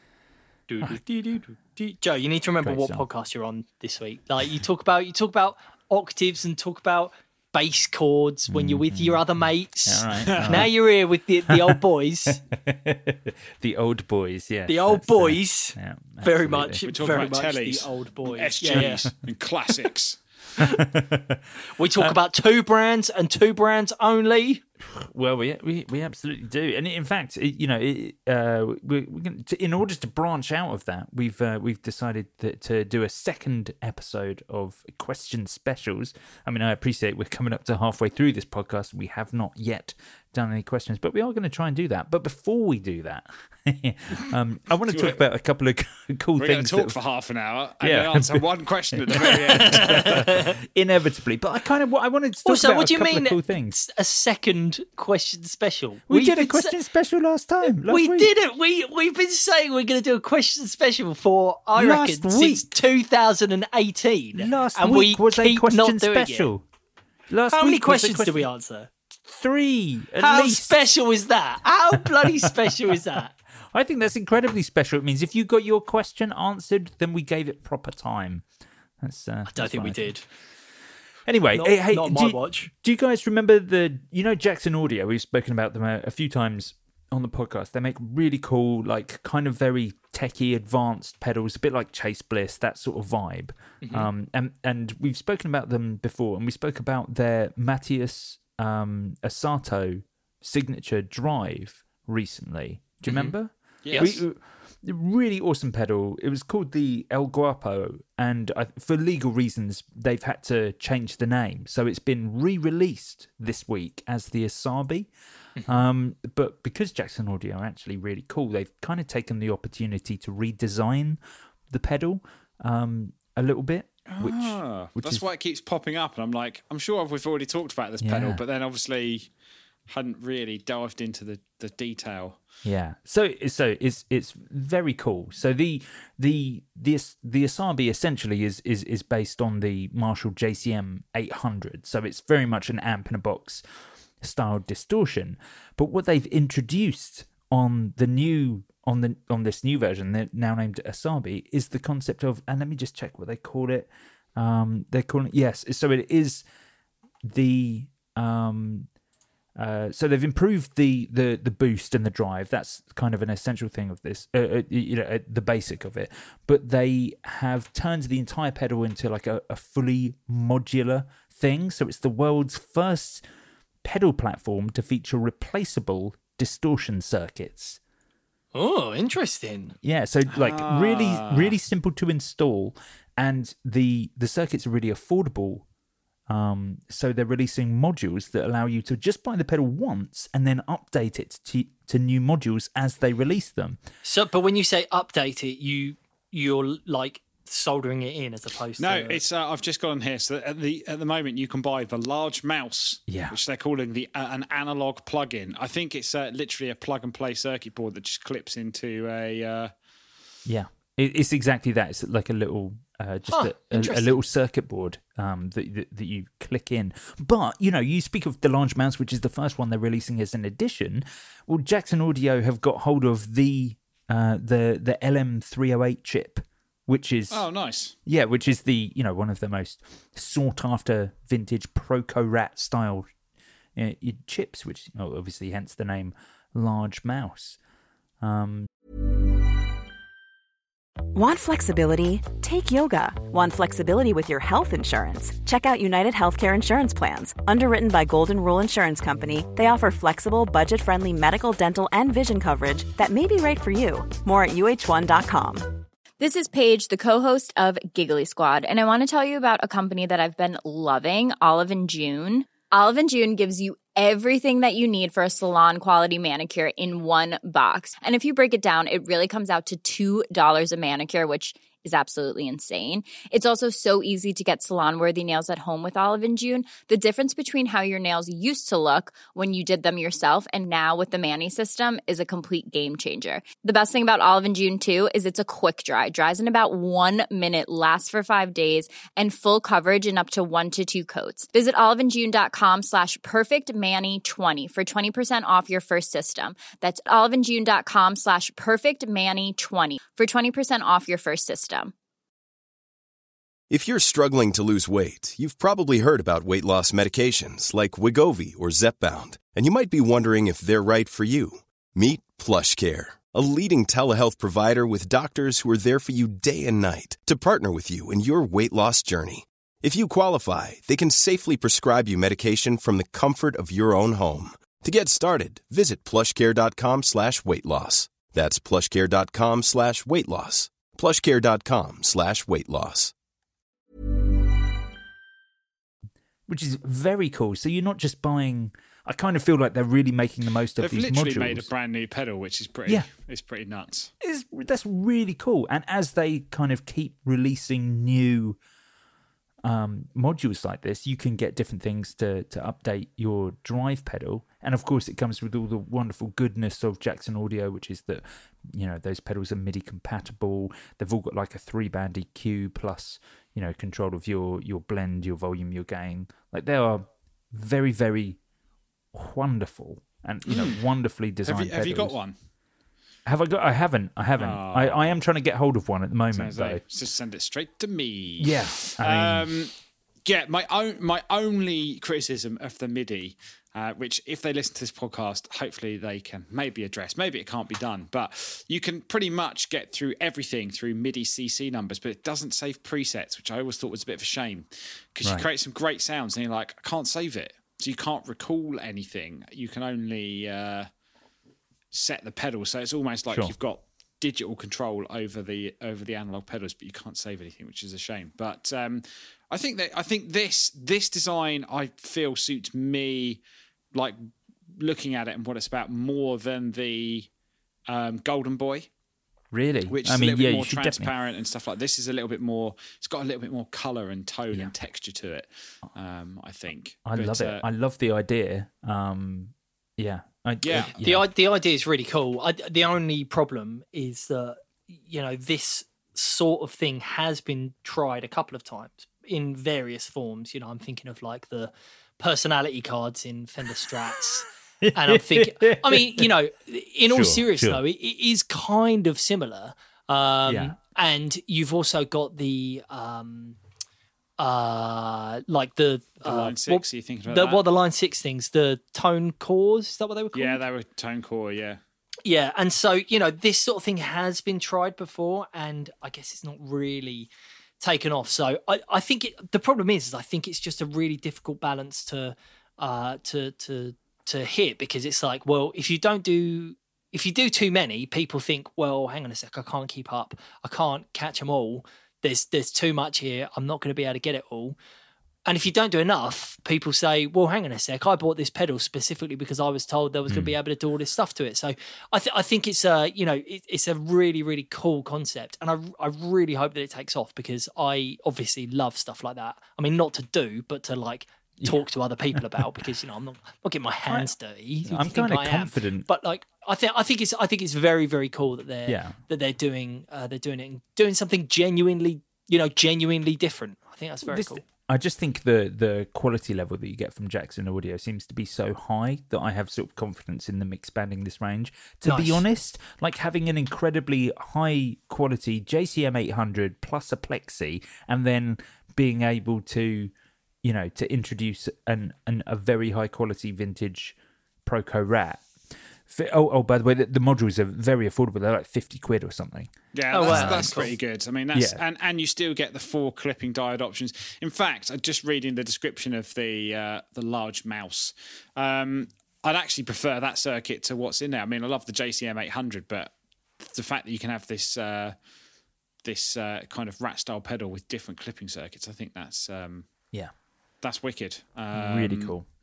Joe, you need to remember Great what song. podcast you're on this week. Like you talk about, you talk about octaves and talk about bass chords when you're with your other mates. All right. all Now right. you're here with the, the old boys. The old boys. Yeah. The old that's, uh, boys. yeah, Very absolutely. much, We're talking very about much tellies, the old boys. S Gs Yeah, yeah. and classics. We talk about two brands and two brands only. Well, we we we absolutely do, and in fact, it, you know, it, uh, we we can, to, in order to branch out of that, we've uh, we've decided that, to do a second episode of question specials. I mean, I appreciate we're coming up to halfway through this podcast. We have not yet done any questions, but we are going to try and do that. But before we do that, um, I want to talk about a couple of cool We're going things. to talk that- for half an hour and Yeah. then answer one question at the very end. inevitably, but I kind of I wanted to talk Also, about what do a you couple mean of cool things. a second question special? We We've did a been question sa- special last time. Last we week. didn't. We we've been saying we're going to do a question special for I Last reckon week. since two thousand eighteen. Last and week we was a keep question not doing it. special. Last How many week was a questions did we question- answer? Three. At How least. special is that? How bloody special is that? I think that's incredibly special. It means if you got your question answered, then we gave it proper time. That's. Uh, I don't think we did. Anyway, Not- hey, hey, not on do, my you- watch. do you guys remember the? You know, Jackson Audio. We've spoken about them a, a few times on the podcast. They make really cool, like kind of very techie, advanced pedals, a bit like Chase Bliss, that sort of vibe. Mm-hmm. Um, and and we've spoken about them before, and we spoke about their Matthias um, Asato signature drive recently. Do you remember? Yes. We, really awesome pedal. It was called the El Guapo, and I, for legal reasons, they've had to change the name. So it's been re-released this week as the Asabi. um, but because Jackson Audio are actually really cool, they've kind of taken the opportunity to redesign the pedal um, a little bit. Which, Ah, which that's is why it keeps popping up. And I'm like, I'm sure we've already talked about this pedal, Yeah. but then obviously hadn't really delved into the, the detail. Yeah, so so it's it's very cool. So the the the the Asabi essentially is is is based on the Marshall J C M eight hundred. So it's very much an amp in a box style distortion. But what they've introduced on the new on the on this new version, they're now named Asabi, is the concept of, and let me just check what they call it. Um, they're calling it, yes. So it is the um. Uh, so they've improved the, the, the boost and the drive. That's kind of an essential thing of this, uh, uh, you know, uh, the basic of it. But they have turned the entire pedal into like a, a fully modular thing. So it's the world's first pedal platform to feature replaceable distortion circuits. Oh, interesting. Yeah, so like really, really simple to install, and the the circuits are really affordable. Um, so they're releasing modules that allow you to just buy the pedal once and then update it to to new modules as they release them. So, but when you say update it, you you're like soldering it in as opposed No, to it's uh, I've just gone here. So at the at the moment, you can buy the large mouse, Yeah. which they're calling the uh, an analog plug-in. I think it's uh, literally a plug-and-play circuit board that just clips into a. Uh, Yeah, it, it's exactly that. It's like a little, uh, just Huh, a, a, a interesting. little circuit board um, that, that that you click in. But you know, you speak of the large mouse, which is the first one they're releasing as an addition. Well, Jackson Audio have got hold of the uh, the the L M three oh eight chip, which is oh, nice. yeah, which is the you know one of the most sought after vintage Proco Rat style uh, chips, which you know, obviously hence the name large mouse. Um, Want flexibility? Take yoga. Want flexibility with your health insurance? Check out United Healthcare Insurance Plans. Underwritten by Golden Rule Insurance Company, they offer flexible, budget-friendly medical, dental, and vision coverage that may be right for you. More at U H one dot com. This is Paige, the co-host of Giggly Squad, and I want to tell you about a company that I've been loving, Olive and June. Olive and June gives you everything that you need for a salon quality manicure in one box. And if you break it down, it really comes out to two dollars a manicure, which is absolutely insane. It's also so easy to get salon-worthy nails at home with Olive and June. The difference between how your nails used to look when you did them yourself and now with the Mani system is a complete game changer. The best thing about Olive and June, too, is it's a quick dry. Dries in about one minute, lasts for five days, and full coverage in up to one to two coats. Visit oliveandjune.com slash perfectmani20 for twenty percent off your first system. That's oliveandjune.com slash perfectmani20 for twenty percent off your first system. If you're struggling to lose weight, you've probably heard about weight loss medications like Wegovy or Zepbound, and you might be wondering if they're right for you. Meet PlushCare, a leading telehealth provider with doctors who are there for you day and night to partner with you in your weight loss journey. If you qualify, they can safely prescribe you medication from the comfort of your own home. To get started, visit plushcare.com slash weight loss. That's plushcare.com slash weight loss. plushcare.com slash weight loss. Which is very cool. So you're not just buying... I kind of feel like they're really making the most of They've these literally modules. made a brand new pedal, which is pretty, Yeah. it's pretty nuts. It's, that's really cool. And as they kind of keep releasing new um, modules like this, you can get different things to, to update your drive pedal. And of course, it comes with all the wonderful goodness of Jackson Audio, which is that, you know, those pedals are MIDI compatible. They've all got like a three-band E Q plus, you know, control of your, your blend, your volume, your gain. Like they are very, very wonderful and, you know, wonderfully designed Have you, have you pedals. got one? Have I got? I haven't. I haven't. Oh. I, I am trying to get hold of one at the moment, Sounds though. like, just send it straight to me. Yeah. I mean, Um, yeah, my own my only criticism of the MIDI, uh, which if they listen to this podcast, hopefully they can maybe address. Maybe it can't be done, but you can pretty much get through everything through MIDI C C numbers, but it doesn't save presets, which I always thought was a bit of a shame because Right. you create some great sounds and you're like, I can't save it, so you can't recall anything. You can only uh, set the pedal, so it's almost like Sure. you've got digital control over the over the analog pedals, but you can't save anything, which is a shame. But um, I think that I think this this design I feel suits me, like looking at it and what it's about more than the um, Golden Boy, really? which is I mean, a little yeah, bit you more should transparent and stuff like this. Is a little bit more. It's got a little bit more color and tone Yeah. and texture to it. Um, I think. I But, love it. uh, I love the idea. Um, yeah. I, Yeah. it- The i- the idea is really cool. I, the only problem is that, you know, this sort of thing has been tried a couple of times in various forms. You know, I'm thinking of like the personality cards in Fender Strats. And I'm thinking, I mean, you know, in all Sure, seriousness, sure. though, it, it is kind of similar. Um, Yeah. And you've also got the, um, uh, like the, the uh, line six. what- Are you thinking about the, that? what the line six things, the tone cores, is that what they were called? yeah, they were tone core. Yeah. Yeah, and so, you know, this sort of thing has been tried before, and I guess it's not really taken off. So I, I think it, the problem is, is I think it's just a really difficult balance to uh to to to hit, because it's like, well, if you don't do if you do too many, people think, well, hang on a sec, I can't keep up. I can't catch them all. There's there's too much here. I'm not going to be able to get it all. And if you don't do enough, people say, well, hang on a sec, I bought this pedal specifically because I was told there was going to be able to do all this stuff to it. So I, th- I think it's a, you know, it, it's a really, really cool concept. And I, I really hope that it takes off, because I obviously love stuff like that. I mean, not to do, but to like talk to other people about, because, you know, I'm not, I'm not getting my hands dirty. Who do I'm you think kinda I am? confident. But like, I think, I think it's, I think it's very, very cool that they're, Yeah. that they're doing, uh, they're doing it, and doing something genuinely, you know, genuinely different. I think that's very This- cool. I just think the the quality level that you get from Jackson Audio seems to be so high that I have sort of confidence in them expanding this range. To Nice. be honest, like having an incredibly high quality J C M eight hundred plus a Plexi, and then being able to, you know, to introduce an, an a very high quality vintage Proco Rat. Fi- Oh, oh, by the way, the, the modules are very affordable. They're like fifty quid or something. Yeah, Oh, that's, wow. that's Cool. pretty good. I mean, that's Yeah. and, and you still get the four clipping diode options. In fact, I'm just reading the description of the uh, the large mouse. Um, I'd actually prefer that circuit to what's in there. I mean, I love the J C M eight hundred, but the fact that you can have this uh, this uh, kind of rat style pedal with different clipping circuits, I think that's um, Yeah, that's wicked. Um, really cool.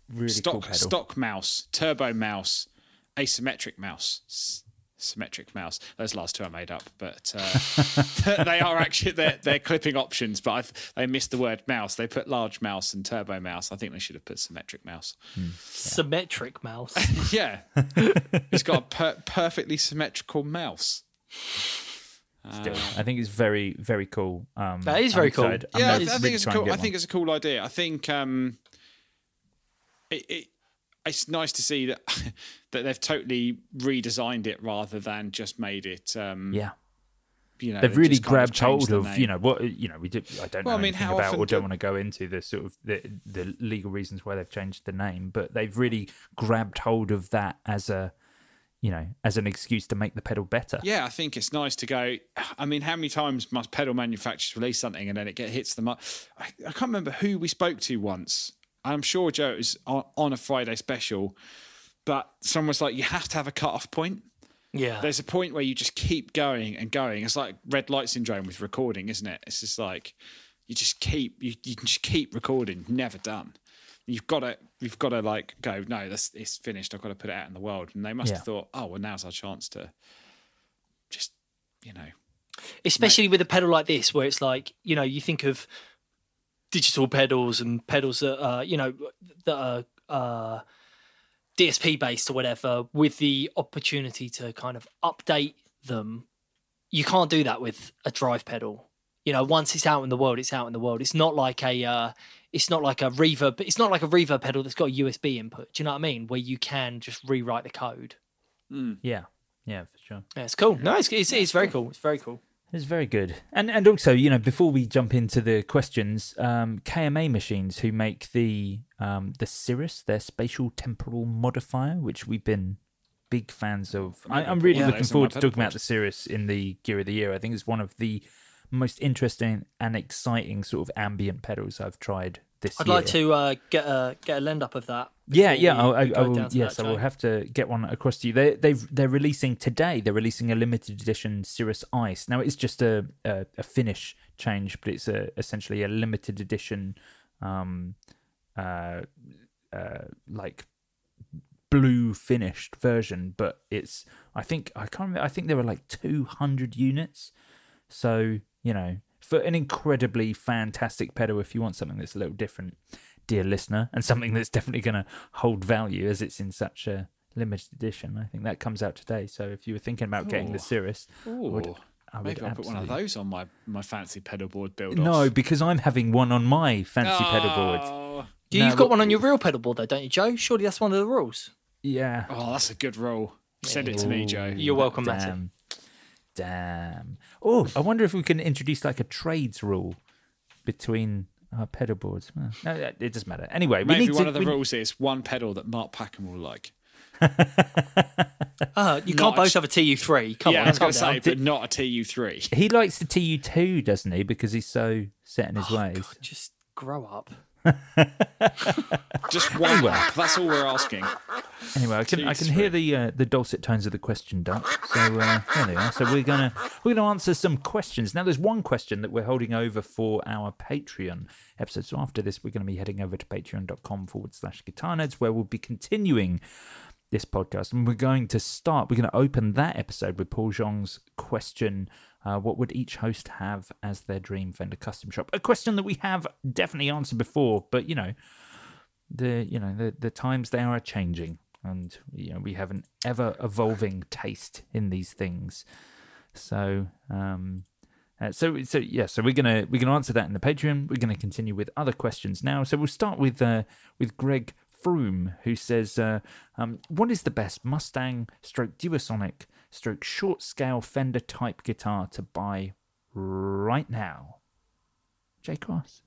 really stock, cool pedal. stock mouse, turbo mouse, asymmetric mouse, s- symmetric mouse. Those last two I made up, but uh, they are actually they're, they're clipping options. But I've, they missed the word mouse. They put large mouse and turbo mouse. I think they should have put symmetric mouse. Hmm. Yeah. Symmetric mouse. Yeah, it's got a per- perfectly symmetrical mouse. Still, I think it's very, very cool. Um, that is very I'm cool. excited. I'm Yeah, I, really I think it's a trying to cool. get I think one. it's a cool idea. I think um, it, it it's nice to see that that they've totally redesigned it rather than just made it. Um, Yeah. You know, they've really just kind grabbed changed hold the of name. you know what you know we did I don't know Well, I mean, anything how about often or don't do- want to go into the sort of the the legal reasons why they've changed the name, but they've really grabbed hold of that as a you know as an excuse to make the pedal better. Yeah, I think it's nice to go. I mean, how many times must pedal manufacturers release something and then it get hits them up? I, I can't remember who we spoke to once. I'm sure Joe it was on, on a Friday special, but someone was like, "You have to have a cut-off point." Yeah. There's a point where you just keep going and going. It's like red light syndrome with recording, isn't it? It's just like you just keep you, you just keep recording, never done. You've got to you've got to like go, no, that's it's finished. I've got to put it out in the world. And they must Yeah. have thought, oh well, now's our chance to just you know. Especially with a pedal like this, where it's like, you know, you think of digital pedals and pedals that are, you know, that are uh, D S P based or whatever, with the opportunity to kind of update them. You can't do that with a drive pedal. You know, once it's out in the world, it's out in the world. It's not like a, uh, it's not like a reverb. It's not like a reverb pedal that's got a U S B input. Do you know what I mean? Where you can just rewrite the code. Mm. Yeah, yeah, for sure. Yeah, it's cool. No, it's it's, it's very cool. It's very cool. It's very good. And and also, you know, before we jump into the questions, um, K M A Machines, who make the um, the Cirrus, their spatial temporal modifier, which we've been big fans of. I, I'm really Yeah, looking those are forward my to talking pedal about the Cirrus in the Gear of the Year. I think it's one of the most interesting and exciting sort of ambient pedals I've tried this I'd year. like to uh, get a get a lend up of that. Yeah, before yeah. we- I, I, we I go will, down to yes, that, I will Joe. have to get one across to you. They, they've they're releasing today. They're releasing a limited edition Cirrus Ice. Now it's just a a, a finish change, but it's a essentially a limited edition, um, uh, uh, like blue finished version. But it's I think I can't remember. I think there were like two hundred units. So you know, for an incredibly fantastic pedal, if you want something that's a little different, dear listener, and something that's definitely going to hold value as it's in such a limited edition. I think that comes out today. So if you were thinking about getting the Ooh. Cirrus, I would, Ooh, I would maybe I'll put one of absolutely- those on my, my fancy pedal board build. No, because I'm having one on my fancy pedal board. Oh, Do No, You've got but- one on your real pedal board though, don't you, Joe? Surely that's one of the rules. Yeah. oh, that's a good rule. Send it to me, Joe. You're welcome, Matty. Damn. Damn. Oh, I wonder if we can introduce like a trades rule between our pedal boards. Well, no, it doesn't matter. Anyway, we Maybe need one to. of the we- rules is one pedal that Mark Packham will like. Uh, you Not can't a both ch- have a T U three. Come yeah, on, I was calm going to say, down. but not a T U three. He likes the T U two, doesn't he? Because he's so set in his Oh, ways. God, just grow up. Just one. That's all we're asking. Anyway, I can I can hear the uh, the dulcet tones of the question duck. So uh, there they are. So we're gonna we're gonna answer some questions. Now, there's one question that we're holding over for our Patreon episode. So after this, we're going to be heading over to patreon.com forward slash guitar nerds, where we'll be continuing this podcast, and we're going to start. We're going to open that episode with Paul Zhong's question. Uh, what would each host have as their dream Fender custom shop? A question that we have definitely answered before, but you know, the you know the the times they are changing, and you know we have an ever evolving taste in these things. So um, uh, so so yeah, so we're gonna we're gonna answer that in the Patreon. We're gonna continue with other questions now. So we'll start with uh, with Greg Froome, who says, uh, um, "What is the best Mustang stroke Duosonic stroke short scale Fender type guitar to buy right now?" J Cross.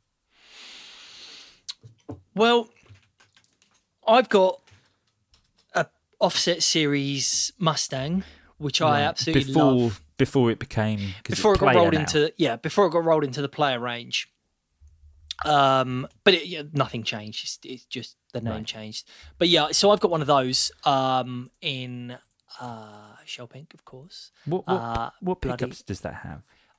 Well, I've got a offset series Mustang, which I Right. absolutely before love. before it became 'cause Before it it's got player rolled now. into yeah, before it got rolled into the player range. Um, but it, yeah, nothing changed. It's, it's just the name Right. changed. But yeah, so I've got one of those um, in uh, shell pink, of course. what what, uh, what bloody- pickups does that have?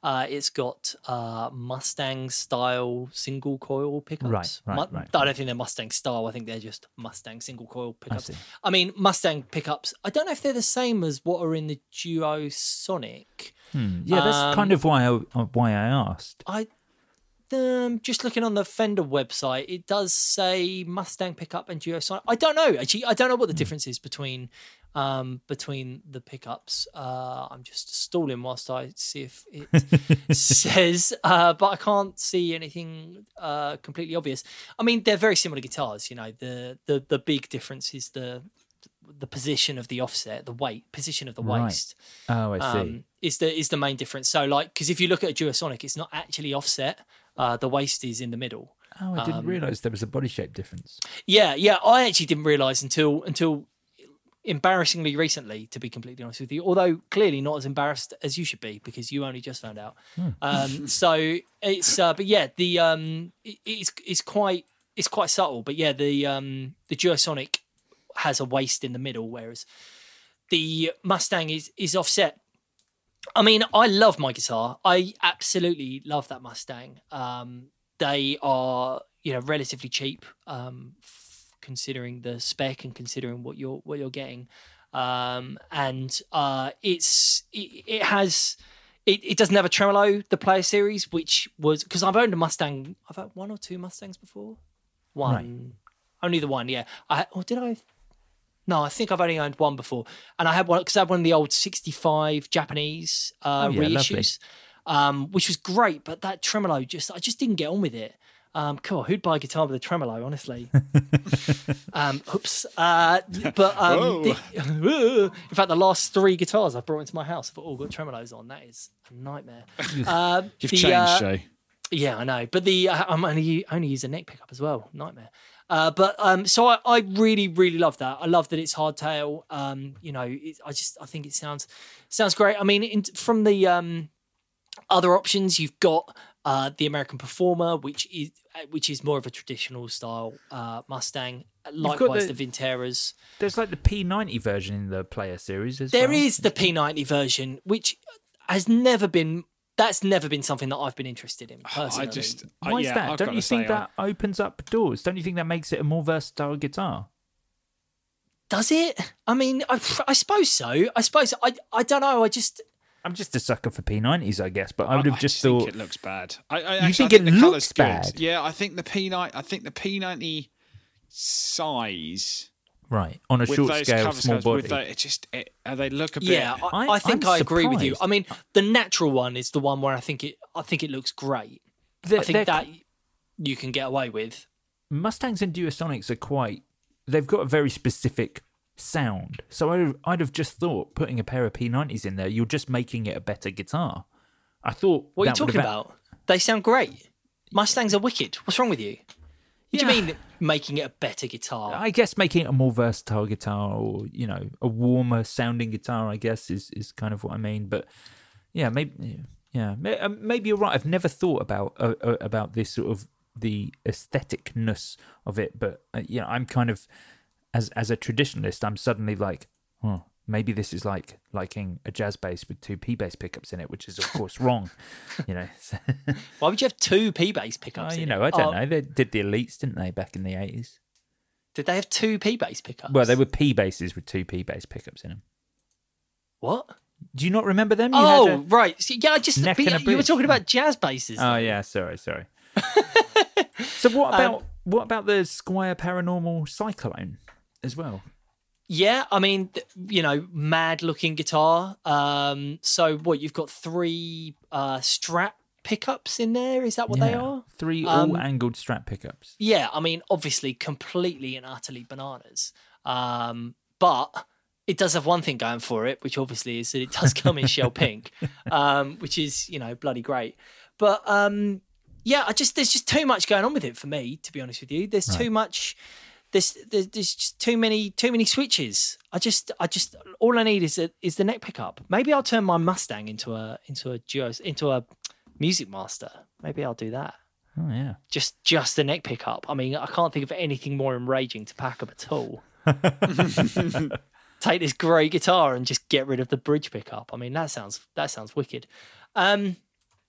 Uh, it's got uh, Mustang style single coil pickups. Right, right, Mu- right. I don't think they're Mustang style. I think they're just Mustang single coil pickups. see. I mean, Mustang pickups. I don't know if they're the same as what are in the Duosonic. Hmm. Yeah, that's Um, kind of why I why I asked. I um, just looking on the Fender website, it does say Mustang pickup and Duosonic. I don't know actually. I don't know what the difference is between um, between the pickups. Uh, I'm just stalling whilst I see if it says, uh, but I can't see anything uh, completely obvious. I mean, they're very similar guitars. You know, the the the big difference is the the position of the offset, the weight position of the Right. waist. Oh, I see. Um, is the is the main difference. So, like, because if you look at a Duosonic, it's not actually offset. Uh, the waist is in the middle. oh, I didn't um, realise there was a body shape difference. Yeah, yeah. I actually didn't realise until until embarrassingly recently, to be completely honest with you. Although clearly not as embarrassed as you should be because you only just found out. Um, so it's uh, but yeah, the um, it, it's it's quite it's quite subtle. But yeah, the um, the Duosonic has a waist in the middle, whereas the Mustang is is offset. I mean, I love my guitar. I absolutely love that Mustang. Um, they are, you know, relatively cheap, um, f- considering the spec and considering what you're what you're getting. Um, and uh, it's it, it has it, it doesn't have a tremolo, the Player Series, which was because I've owned a Mustang. I've had one or two Mustangs before. One, Right. only the one. Yeah. I or did I? No, I think I've only owned one before, and I had one because I had one of the old sixty-five Japanese uh, Oh, yeah, reissues, um, which was great. But that tremolo, just I just didn't get on with it. Um, cool, who'd buy a guitar with a tremolo? Honestly, um, oops. Uh, but um, the, in fact, the last three guitars I've brought into my house have all got tremolos on. That is a nightmare. Uh, You've the, changed, uh, Shay. Yeah, I know. But the uh, I'm only only use a neck pickup as well. Nightmare. Uh, but um, so I, I really really love that. I love that it's hardtail. Um, you know, it, I just I think it sounds sounds great. I mean, in, from the um, other options, you've got uh, the American Performer, which is which is more of a traditional style uh, Mustang. Likewise, the, the- Vinteras. There's like the P ninety version in the Player Series as There well. is the P ninety version, which has never been. That's never been something that I've been interested in personally. I just, Why I, is yeah, that? I've Don't gotta you think say, I- that opens up doors? Don't you think that makes it a more versatile guitar? Does it? I mean, I, I suppose so. I suppose I. I don't know. I just. I'm just a sucker for P nineties, I guess, but I would I have just think thought. it looks bad. I, I You actually, think I it the looks colour's good. bad? Yeah, I think the P ninety. I think the P ninety size Right, on a with short those scale, cover small scales, body. with the, it just it, uh, they look a bit. Yeah, I, I I- think I'm I agree with you. surprised. I mean, the natural one is the one where I think it. I think it looks great. They're- I think they're- that you can get away with. Mustangs and Duosonics are quite. They've got a very specific sound. So I, I'd have just thought putting a pair of P nineties in there, you're just making it a better guitar. I thought. What are you that would talking have- about? They sound great. Mustangs are wicked. What's wrong with you? What Yeah. do you mean making it a better guitar? I guess making it a more versatile guitar, or you know, a warmer sounding guitar, I guess is, is kind of what I mean. But yeah, maybe yeah, may- uh, maybe you're right. I've never thought about uh, uh, about this sort of the aestheticness of it. But uh, you know, I'm kind of as as a traditionalist, I'm suddenly like, oh, maybe this is like liking a jazz bass with two P bass pickups in it, which is of course wrong. You know, Why would you have two P bass pickups? Uh, you in know, it? I don't Oh, know. They did the Elites, didn't they, back in the eighties? Did they have two P bass pickups? Well, they were P basses with two P bass pickups in them. What? Do you not remember them? You Oh, had a- right. See, yeah, I just neck but and a you were bridge. talking about jazz basses. Oh yeah, sorry, sorry. So what about what about the Squier Paranormal Cyclone as well? Yeah, I mean, th- you know, mad looking guitar. Um, so what? You've got three uh, Strat pickups in there. Is that what they Yeah, are? Three Um, all angled Strat pickups. Yeah, I mean, obviously, completely and utterly bananas. Um, but it does have one thing going for it, which obviously is that it does come in shell pink, um, which is, you know, bloody great. But um, yeah, I just there's just too much going on with it for me, to be honest with you. There's too much. There's, there's there's just too many too many switches. I just I just all I need is a, is the neck pickup. Maybe I'll turn my Mustang into a into a duo into a Music Master. Maybe I'll do that. Oh yeah. Just just the neck pickup. I mean, I can't think of anything more enraging to pack up at all. Take this great guitar and just get rid of the bridge pickup. I mean, that sounds that sounds wicked. Um,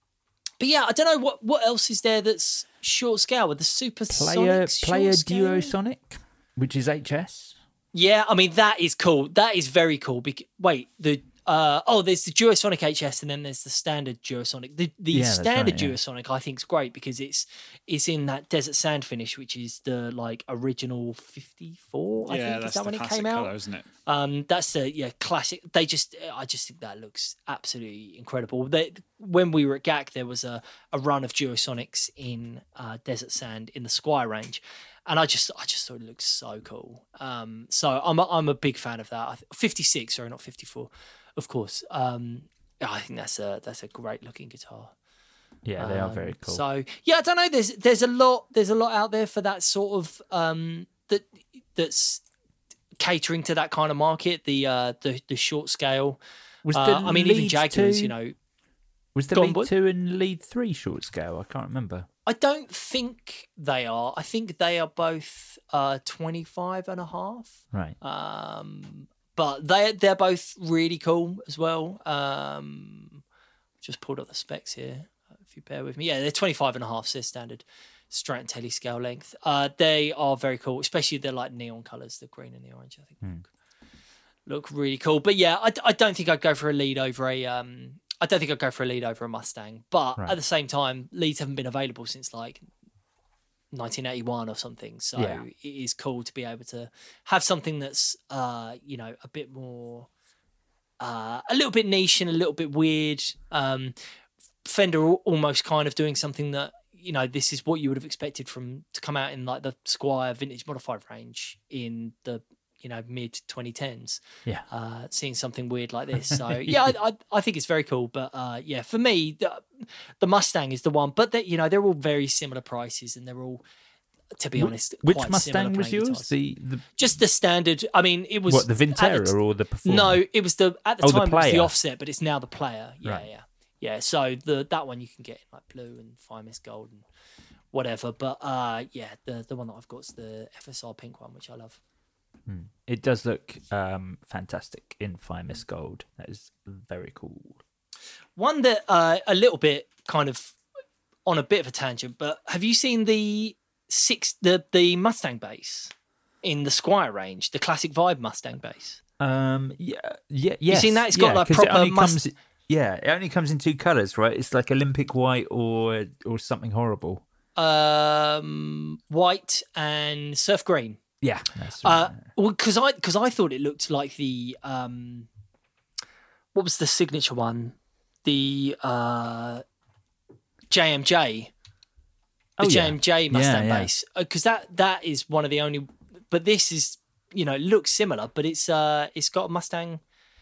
But yeah, I don't know what, what else is there that's short scale with the Super Player Sonics Player short scale? Duosonic, which is H S. Yeah, I mean that is cool. That is very cool. Bec- wait, the uh, oh, there's the Duosonic H S, and then there's the standard Duosonic. The the Yeah, that's standard right, yeah. Duosonic I think is great because it's it's in that desert sand finish, which is the like original fifty-four. I yeah, think is that's that the when it classic came out. colour, isn't it? Um, that's the yeah classic. They just I just think that looks absolutely incredible. They, when we were at G A C, there was a, a run of Duosonics in uh, Desert Sand in the Squire range, and I just I just thought it looked so cool. Um, so I'm a, I'm a big fan of that. I th- fifty-six, sorry, not fifty-four, of course. Um, I think that's a that's a great looking guitar. Yeah, they are very cool. So yeah, I don't know. There's there's a lot there's a lot out there for that sort of um, that that's catering to that kind of market. The uh, the the short scale. Was uh, the I mean, even lead Jaguars, two- you know. Was the Go on, lead boy. two and lead three short scale? I can't remember. I don't think they are. I think they are both uh, twenty-five and a half. Right. Um, but they they're both really cool as well. Um, just pulled up the specs here. If you bear with me, yeah, they're twenty-five and a half. So they're standard Stratton Telly scale length. Uh, they are very cool, especially they're like neon colors, the green and the orange. I think look, look really cool. But yeah, I, I don't think I'd go for a lead over a. Um, I don't think I'd go for a lead over a Mustang. But Right. at the same time, leads haven't been available since like nineteen eighty-one or something. So Yeah. it is cool to be able to have something that's, uh, you know, a bit more, uh, a little bit niche and a little bit weird. Um, Fender al- almost kind of doing something that, you know, this is what you would have expected from to come out in like the Squire vintage modified range in the, you know, mid twenty tens. Yeah. Uh, seeing something weird like this. So yeah, I, I, I think it's very cool. But uh, yeah, for me, the, the Mustang is the one. But they, you know, they're all very similar prices, and they're all, to be Wh- honest, Which quite Mustang similar was playing yours? guitars. The, the Just the standard. I mean, it was what the at the Vintera t- or the Performer? No, it was the at the Oh, the time it was the Player. Offset, but it's now the Player. Yeah, Right. yeah, yeah. So the that one you can get in like blue and Fire Mist Gold and whatever. But uh, yeah, the the one that I've got is the F S R pink one, which I love. It does look um, fantastic in Fire Mist Gold. That is very cool. One that uh, a little bit kind of on a bit of a tangent, but have you seen the six the the Mustang bass in the Squire range, the classic Vibe Mustang bass? Um, yeah, yeah, yes. seen that? It's got, yeah, like, 'cause proper it only must- comes. Yeah, it only comes in two colours, right? It's like Olympic white or or something horrible. Um, white and surf green. Yeah, that's Uh, right. well, because I because I thought it looked like the um, what was the signature one? The uh, J M J, the Oh, yeah. J M J Mustang Yeah, yeah. bass, because that that is one of the only. But this is, you know, looks similar, but it's uh, it's got a Mustang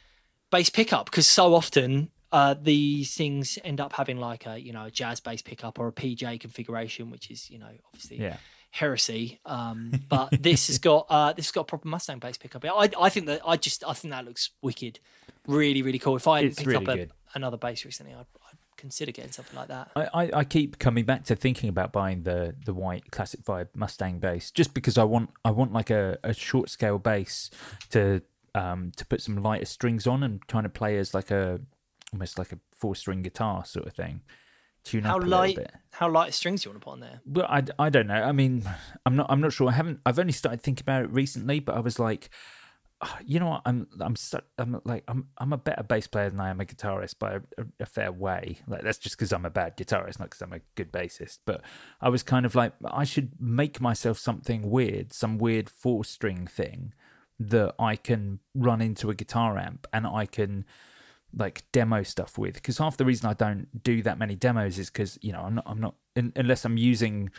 bass pickup, because so often uh, these things end up having like a, you know, a jazz bass pickup or a P J configuration, which is, you know, obviously Yeah. heresy. Um, but this has got uh, this has got a proper Mustang bass pickup. I I think that I just I think that looks wicked, really really cool. If I hadn't It's picked really up a, good. another bass recently, I'd, I'd consider getting something like that. I, I, I keep coming back to thinking about buying the the white classic vibe Mustang bass, just because I want I want like a, a short scale bass to um to put some lighter strings on and kind of play as like a almost like a four string guitar sort of thing. Tune How up a light little bit. how light strings do you want to put on there? Well, I, I don't know. I mean, I'm not I'm not sure. I haven't. I've only started thinking about it recently, but I was like, oh, you know what? I'm I'm so, I'm like I'm I'm a better bass player than I am a guitarist by a, a fair way. Like that's just because I'm a bad guitarist, not because I'm a good bassist. But I was kind of like, I should make myself something weird, some weird four string thing that I can run into a guitar amp and I can like demo stuff with, because half the reason I don't do that many demos is because, you know, I'm not I'm not in, unless I'm using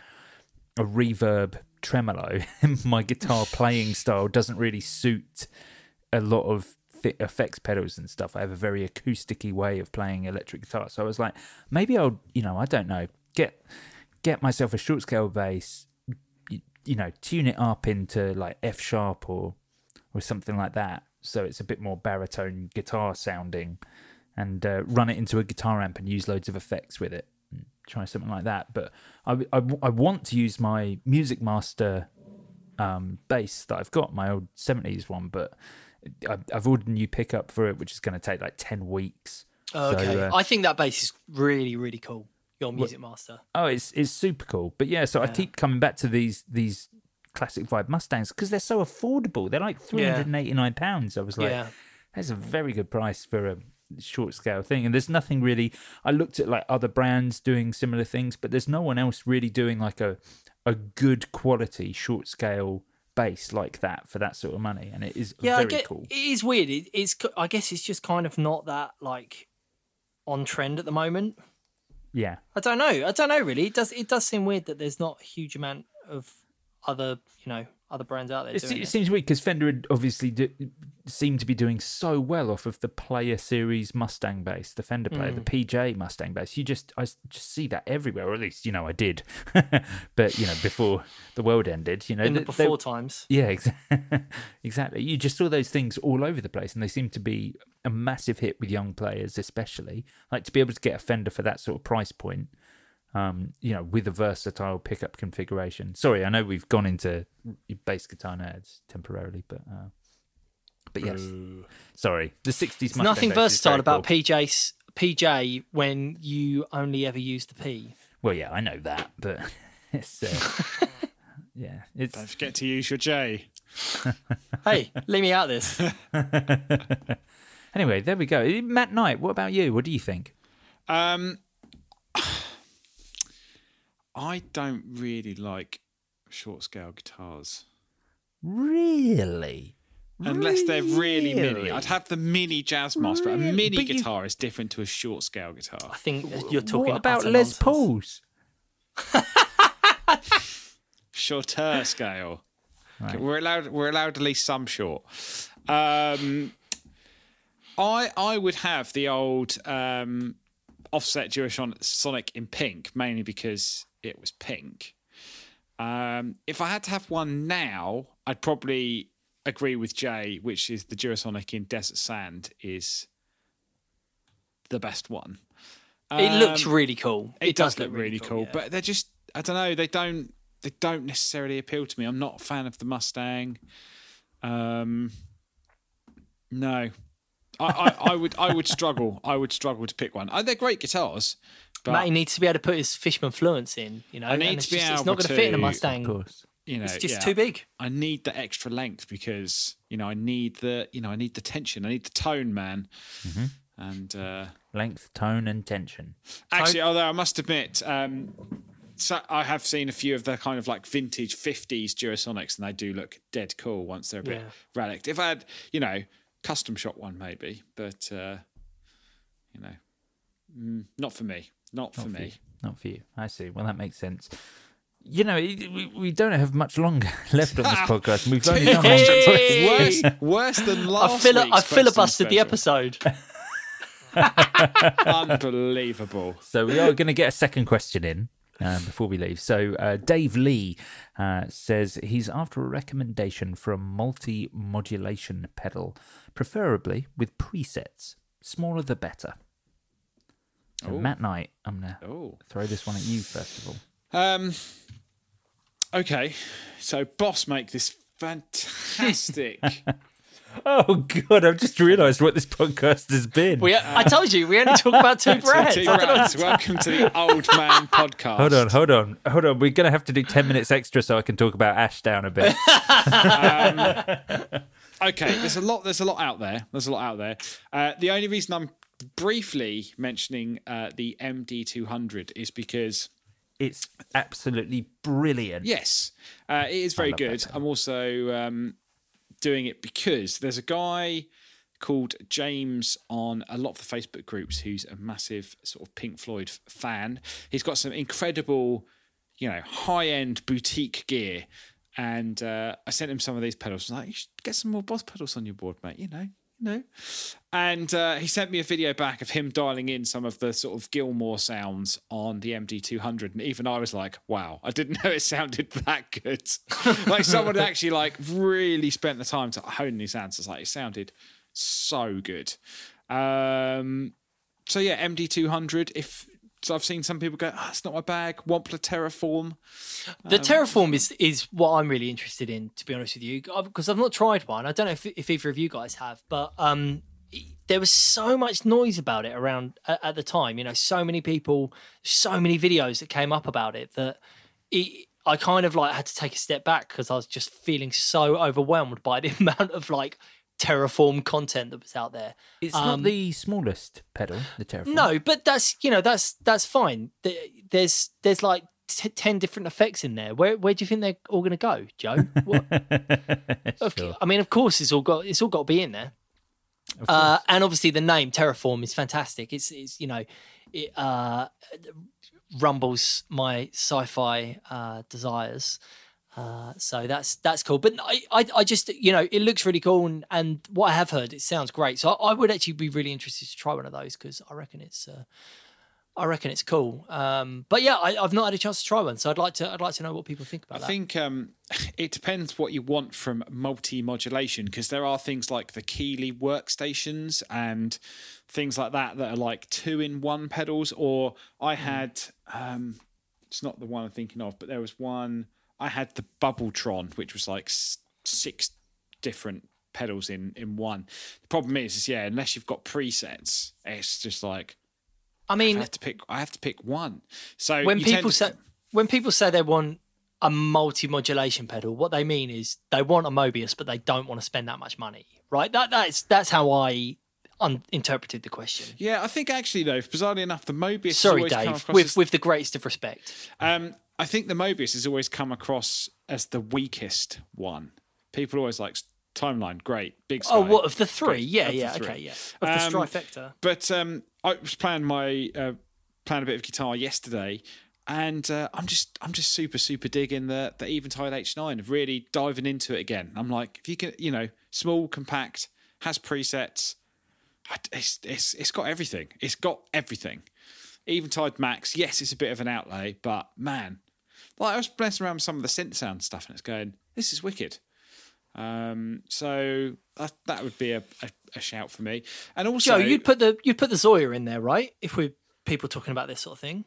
a reverb tremolo, my guitar playing style doesn't really suit a lot of th- effects pedals and stuff. I have a very acousticy way of playing electric guitar, so I was like, maybe I'll, you know, I don't know, get get myself a short scale bass, you, you know, tune it up into like F sharp or or something like that, so it's a bit more baritone guitar sounding, and uh, run it into a guitar amp and use loads of effects with it. Try something like that. But I, I, I want to use my Music Master um, bass that I've got, my old seventies one, but I've, I've ordered a new pickup for it, which is going to take like ten weeks. Okay, So, uh, I think that bass is really really cool. your Music Master. Oh, it's it's super cool. But yeah, so yeah. I keep coming back to these these classic vibe Mustangs because they're so affordable. They're like three hundred and eighty nine pounds. I was like, yeah. that's a very good price for a short scale thing. And there's nothing really. I looked at like other brands doing similar things, but there's no one else really doing like a a good quality short scale bass like that for that sort of money. And it is yeah, very I get, cool. It is weird. It, it's I guess it's just kind of not that like on trend at the moment. Yeah, I don't know. I don't know really. It does. It does seem weird that there's not a huge amount of other, you know, other brands out there. It's, doing it it seems weird because Fender obviously do, seem to be doing so well off of the Player Series Mustang bass, the Fender Player, mm. the P J Mustang bass. You just, I just see that everywhere, or at least, you know, I did. But you know, before the world ended, you know, in the they, before they, times. Yeah, exactly. Exactly. You just saw those things all over the place, and they seem to be a massive hit with young players, especially. Like to be able to get a Fender for that sort of price point. Um, you know, with a versatile pickup configuration. Sorry, I know we've gone into bass guitar nerds temporarily, but uh, but yes. Ooh. Sorry, the sixties. There's nothing versatile about cool. P J's P J when you only ever use the P. Well, yeah, I know that, but it's uh, yeah, it's. Don't forget to use your J. Hey, leave me out of this. Anyway, there we go. Matt Knight, what about you? What do you think? Um. I don't really like short scale guitars. Really? Unless really? they're really mini. I'd have the mini Jazzmaster, really? but a mini but guitar you... is different to a short scale guitar. I think you're talking what about Les nonsense. Pauls? Shorter scale. Right. We're allowed we're allowed at least some short. Um, I I would have the old um, offset Durasonic in pink, mainly because it was pink. Um, if I had to have one now, I'd probably agree with Jay, which is the Durasonic in Desert Sand is the best one. It um, looks really cool. It, it does, does look, look really, really cool, cool yeah. but they're just, I don't know, they don't they don't necessarily appeal to me. I'm not a fan of the Mustang. Um, no. I, I, I would I would struggle. I would struggle to pick one. Oh, they're great guitars. But Matty needs to be able to put his Fishman Fluence in. You know, I need and to be just, able It's not going to fit in a Mustang. Of course. You know, it's just yeah, too big. I need the extra length because you know I need the you know I need the tension. I need the tone, man. Mm-hmm. And uh, length, tone, and tension. Actually, although I must admit, um, so I have seen a few of the kind of like vintage fifties Durasonics, and they do look dead cool once they're a bit Yeah. relic. If I had, you know, custom shot one maybe, but uh, you know, mm, not for me. Not for Not for me. you. Not for you. I see. Well, that makes sense. You know, we, we don't have much longer left on this podcast. And we've only done Hey! worse, worse than last I, fili- week's I filibustered the Preston episode. Unbelievable. So we are going to get a second question in uh, before we leave. So uh, Dave Lee uh, says he's after a recommendation for a multi-modulation pedal, preferably with presets. Smaller the better. So Matt Knight, I'm going to throw this one at you first of all. Um. Okay, so Boss make this fantastic. Oh God! I've just realised what this podcast has been. We, I told you we only talk about two brands. Two brands. Welcome to the Old Man Podcast. Hold on, hold on, hold on. We're going to have to do ten minutes extra so I can talk about Ashdown a bit. um, okay, there's a lot. There's a lot out there. There's a lot out there. Uh, the only reason I'm briefly mentioning uh, the M D two hundred is because it's absolutely brilliant. Yes, uh, it is very good. I'm also um, doing it because there's a guy called James on a lot of the Facebook groups who's a massive sort of Pink Floyd f- fan. He's got some incredible, you know, high-end boutique gear. And uh, I sent him some of these pedals. I was like, you should get some more Boss pedals on your board, mate, you know. No. And uh, he sent me a video back of him dialing in some of the sort of Gilmore sounds on the M D two hundred. And even I was like, wow, I didn't know it sounded that good. Like someone had actually like really spent the time to hone these sounds. It's like, it sounded so good. Um, so yeah, M D two hundred, if... So I've seen some people go, oh, it's not my bag. Wampler Terraform. The Um, Terraform is is what I'm really interested in, to be honest with you, because I've not tried one. I don't know if, if either of you guys have, but um, there was so much noise about it around at, at the time. You know, so many people, so many videos that came up about it that it, I kind of like had to take a step back because I was just feeling so overwhelmed by the amount of like Terraform content that was out there. It's um, not the smallest pedal, the Terraform. No, but that's you know that's that's fine. There's there's like t- ten different effects in there. Where where do you think they're all going to go, Joe? What? Sure. I mean, of course, it's all got it's all got to be in there. Uh, and obviously, the name Terraform is fantastic. It's it's you know it uh, rumbles my sci-fi uh, desires. Uh, so that's that's cool. But I, I I just you know it looks really cool, and, and what I have heard, it sounds great. So I, I would actually be really interested to try one of those because I reckon it's uh, I reckon it's cool. Um, but yeah, I, I've not had a chance to try one, so I'd like to I'd like to know what people think about I that. I think um, it depends what you want from multi-modulation, because there are things like the Keeley workstations and things like that that are like two-in-one pedals. Or I had um, it's not the one I'm thinking of, but there was one. I had the Bubbletron, which was like six different pedals in, in one. The problem is, is, yeah, unless you've got presets, it's just like, I mean, I have to pick. I have to pick one. So when you people tend to- say when people say they want a multi-modulation pedal, what they mean is they want a Mobius, but they don't want to spend that much money, right? That that's that's how I un- interpreted the question. yeah, I think actually though, bizarrely enough, the Mobius. Sorry, has always come Dave. across With as- with the greatest of respect. Um, I think the Mobius has always come across as the weakest one. People always like Timeline, great, big sky. Oh, what of the three? Great, Yeah, of the yeah, three. okay, yeah. Of the Um, Strifecta. But um, I was playing my uh, playing a bit of guitar yesterday, and uh, I'm just I'm just super super digging the the Eventide H nine, of really diving into it again. I'm like, if you can, you know, small, compact, has presets, it's it's it's got everything. It's got everything. Eventide Max, yes, it's a bit of an outlay, but man, like I was messing around with some of the synth sound stuff, and it's going, this is wicked. Um, so that that would be a, a, a shout for me. And also, Joe, you'd put the you'd put the Zoya in there, right? If we're people talking about this sort of thing.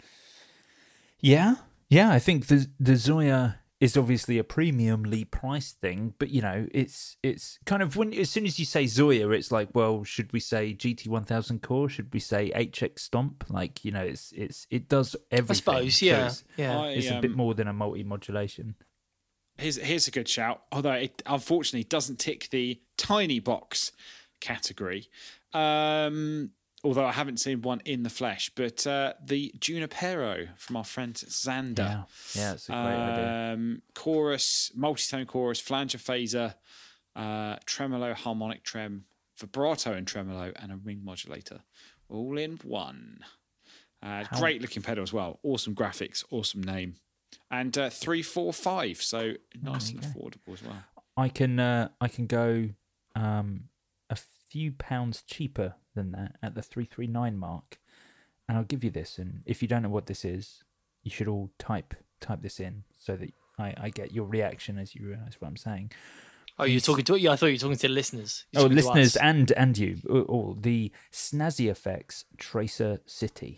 Yeah, yeah. I think the the Zoya is obviously a premiumly priced thing, but you know, it's it's kind of when as soon as you say Zoya, it's like, well, should we say G T one thousand Core? Should we say H X Stomp? Like, you know, it's it's it does everything. I suppose, So yeah, it's, yeah. I, it's a um, bit more than a multi-modulation. Here's here's a good shout, although it unfortunately doesn't tick the tiny box category. Um, although I haven't seen one in the flesh, but uh, the Junipero from our friend Xander. Yeah, yeah, it's a great idea. Um, chorus, multi-tone chorus, flanger phaser, uh, tremolo, harmonic trem, vibrato and tremolo, and a ring modulator, all in one. Uh, great looking pedal as well. Awesome graphics, awesome name. And uh, three, four, five, so nice and affordable as well. I can uh, I can go um, a few pounds cheaper than that at the three three nine mark, and I'll give you this. And if you don't know what this is, you should all type type this in so that I, I get your reaction as you realise what I'm saying. Oh, you're talking to yeah. I thought you were talking to the listeners. You're Oh, talking to listeners us. and and you, all the Snazzy Effects Tracer City.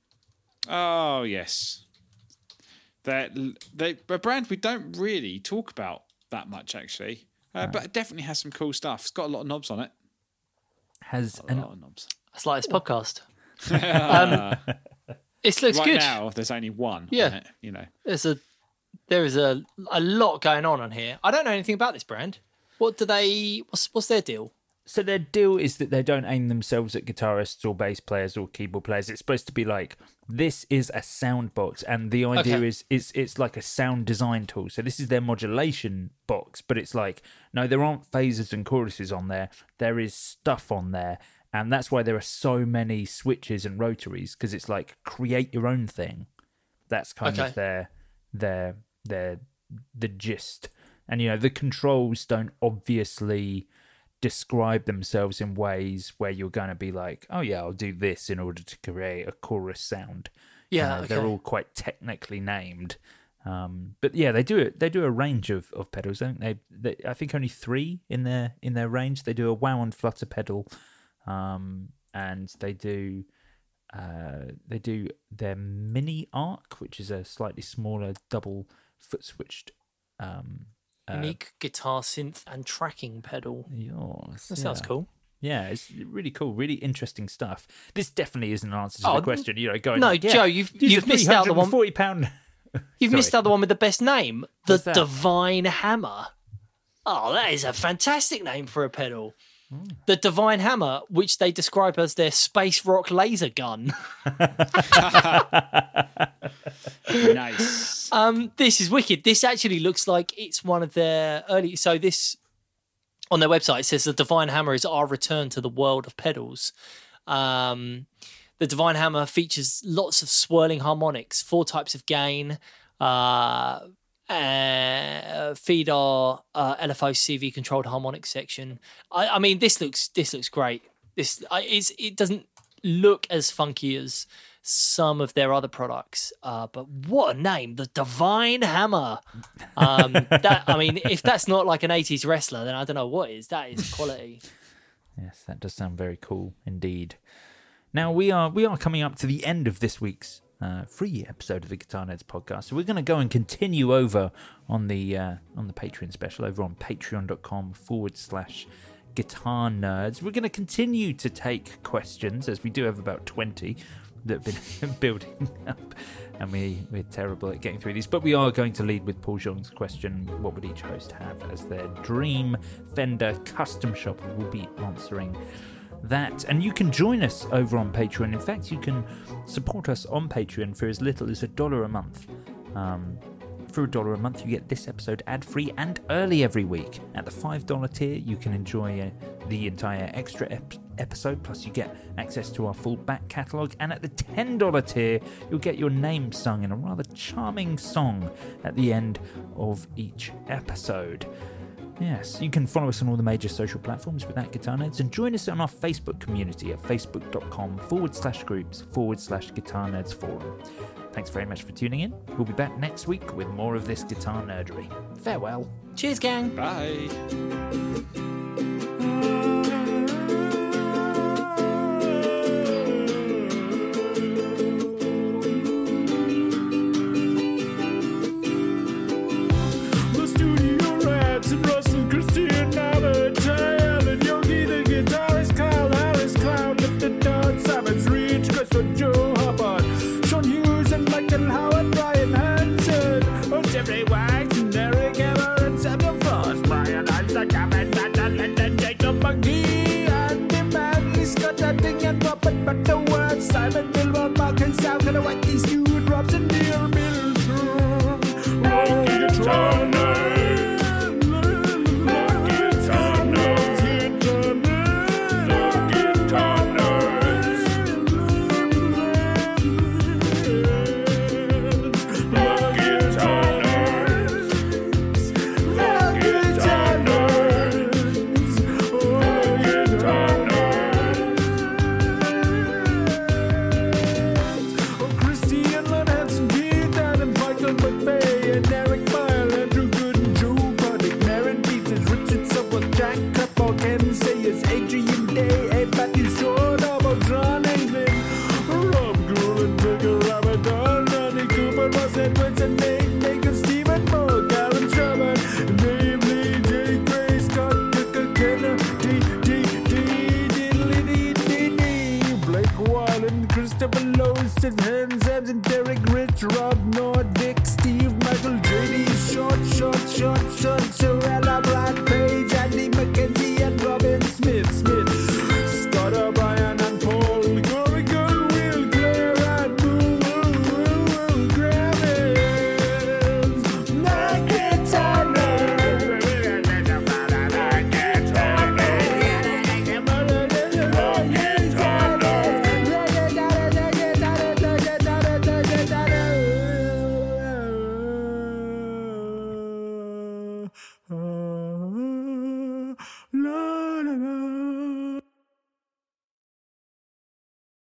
Oh, yes. They're, they, a brand we don't really talk about that much, actually. Uh, But it definitely has some cool stuff. It's got a lot of knobs on it. Has A an lot of knobs. That's like this podcast. um, it looks right good. now, there's only one Yeah. on it, you know. There's a there is a a lot going on on here. I don't know anything about this brand. What do they? What's what's their deal? So their deal is that they don't aim themselves at guitarists or bass players or keyboard players. It's supposed to be like, this is a sound box, and the idea Okay. is it's it's like a sound design tool. So this is their modulation box, but it's like, no, there aren't phases and choruses on there. There is stuff on there, and that's why there are so many switches and rotaries, because it's like, create your own thing. That's kind Okay. of their their their the gist. And you know, the controls don't obviously describe themselves in ways where you're going to be like, oh yeah, I'll do this in order to create a chorus sound. Yeah, Uh, they're okay. all quite technically named. Um, but yeah, they do it. They do a range of, of pedals. I think they, they. I think only three in their in their range. They do a wow and flutter pedal, um, and they do uh, they do their mini arc, which is a slightly smaller double foot switched. Um, uh, Unique guitar synth and tracking pedal. yours. That sounds yeah. cool. Yeah, it's really cool, really interesting stuff. This definitely isn't an answer to Oh, the question. You know, going no, yeah, Joe, you've these you've are missed out the one. forty pound. You've Sorry. missed out the one with the best name, the What's that? Divine Hammer. Oh, that is a fantastic name for a pedal. Mm. The Divine Hammer, which they describe as their space rock laser gun. Nice. Um, this is wicked. This actually looks like it's one of their early. So this on their website it says the Divine Hammer is our return to the world of pedals. Um, the Divine Hammer features lots of swirling harmonics, four types of gain, uh, uh, feed our uh, L F O C V controlled harmonic section. I, I mean, this looks this looks great. This I, it's, it doesn't look as funky as some of their other products, uh, but what a name, the Divine Hammer. Um, that I mean, if that's not like an eighties wrestler, then I don't know what is. That is quality. Yes, that does sound very cool indeed. Now we are we are coming up to the end of this week's uh, free episode of the Guitar Nerds podcast, so we're going to go and continue over on the uh, on the Patreon special over on patreon.com forward slash Guitar Nerds. We're going to continue to take questions, as we do have about twenty that have been building up, and we, we're terrible at getting through these, but we are going to lead with Paul Zhong's question: what would each host have as their dream Fender custom shop? We'll be answering that, and you can join us over on Patreon. In fact, you can support us on Patreon for as little as a dollar a month. Um, for a dollar a month, you get this episode ad-free and early every week. At the five dollar tier, you can enjoy uh, the entire extra ep- episode, plus you get access to our full back catalogue. And at the ten dollar tier, you'll get your name sung in a rather charming song at the end of each episode. Yes, you can follow us on all the major social platforms with at Guitar Nerds, and join us on our Facebook community at facebook.com forward slash groups forward slash Guitar Nerds Forum. Thanks very much for tuning in. We'll be back next week with more of this guitar nerdery. Farewell. Cheers, gang. Bye. But the words Simon Billboard, Mark and South, and I like these new drops in Neil Milton. Rock guitar nerds, rock guitar nerds, rock guitar nerds, rock guitar nerds, rock guitar nerds, rock guitar Christopher Lowe, Sid Hans, and Derek Rich, Rob North.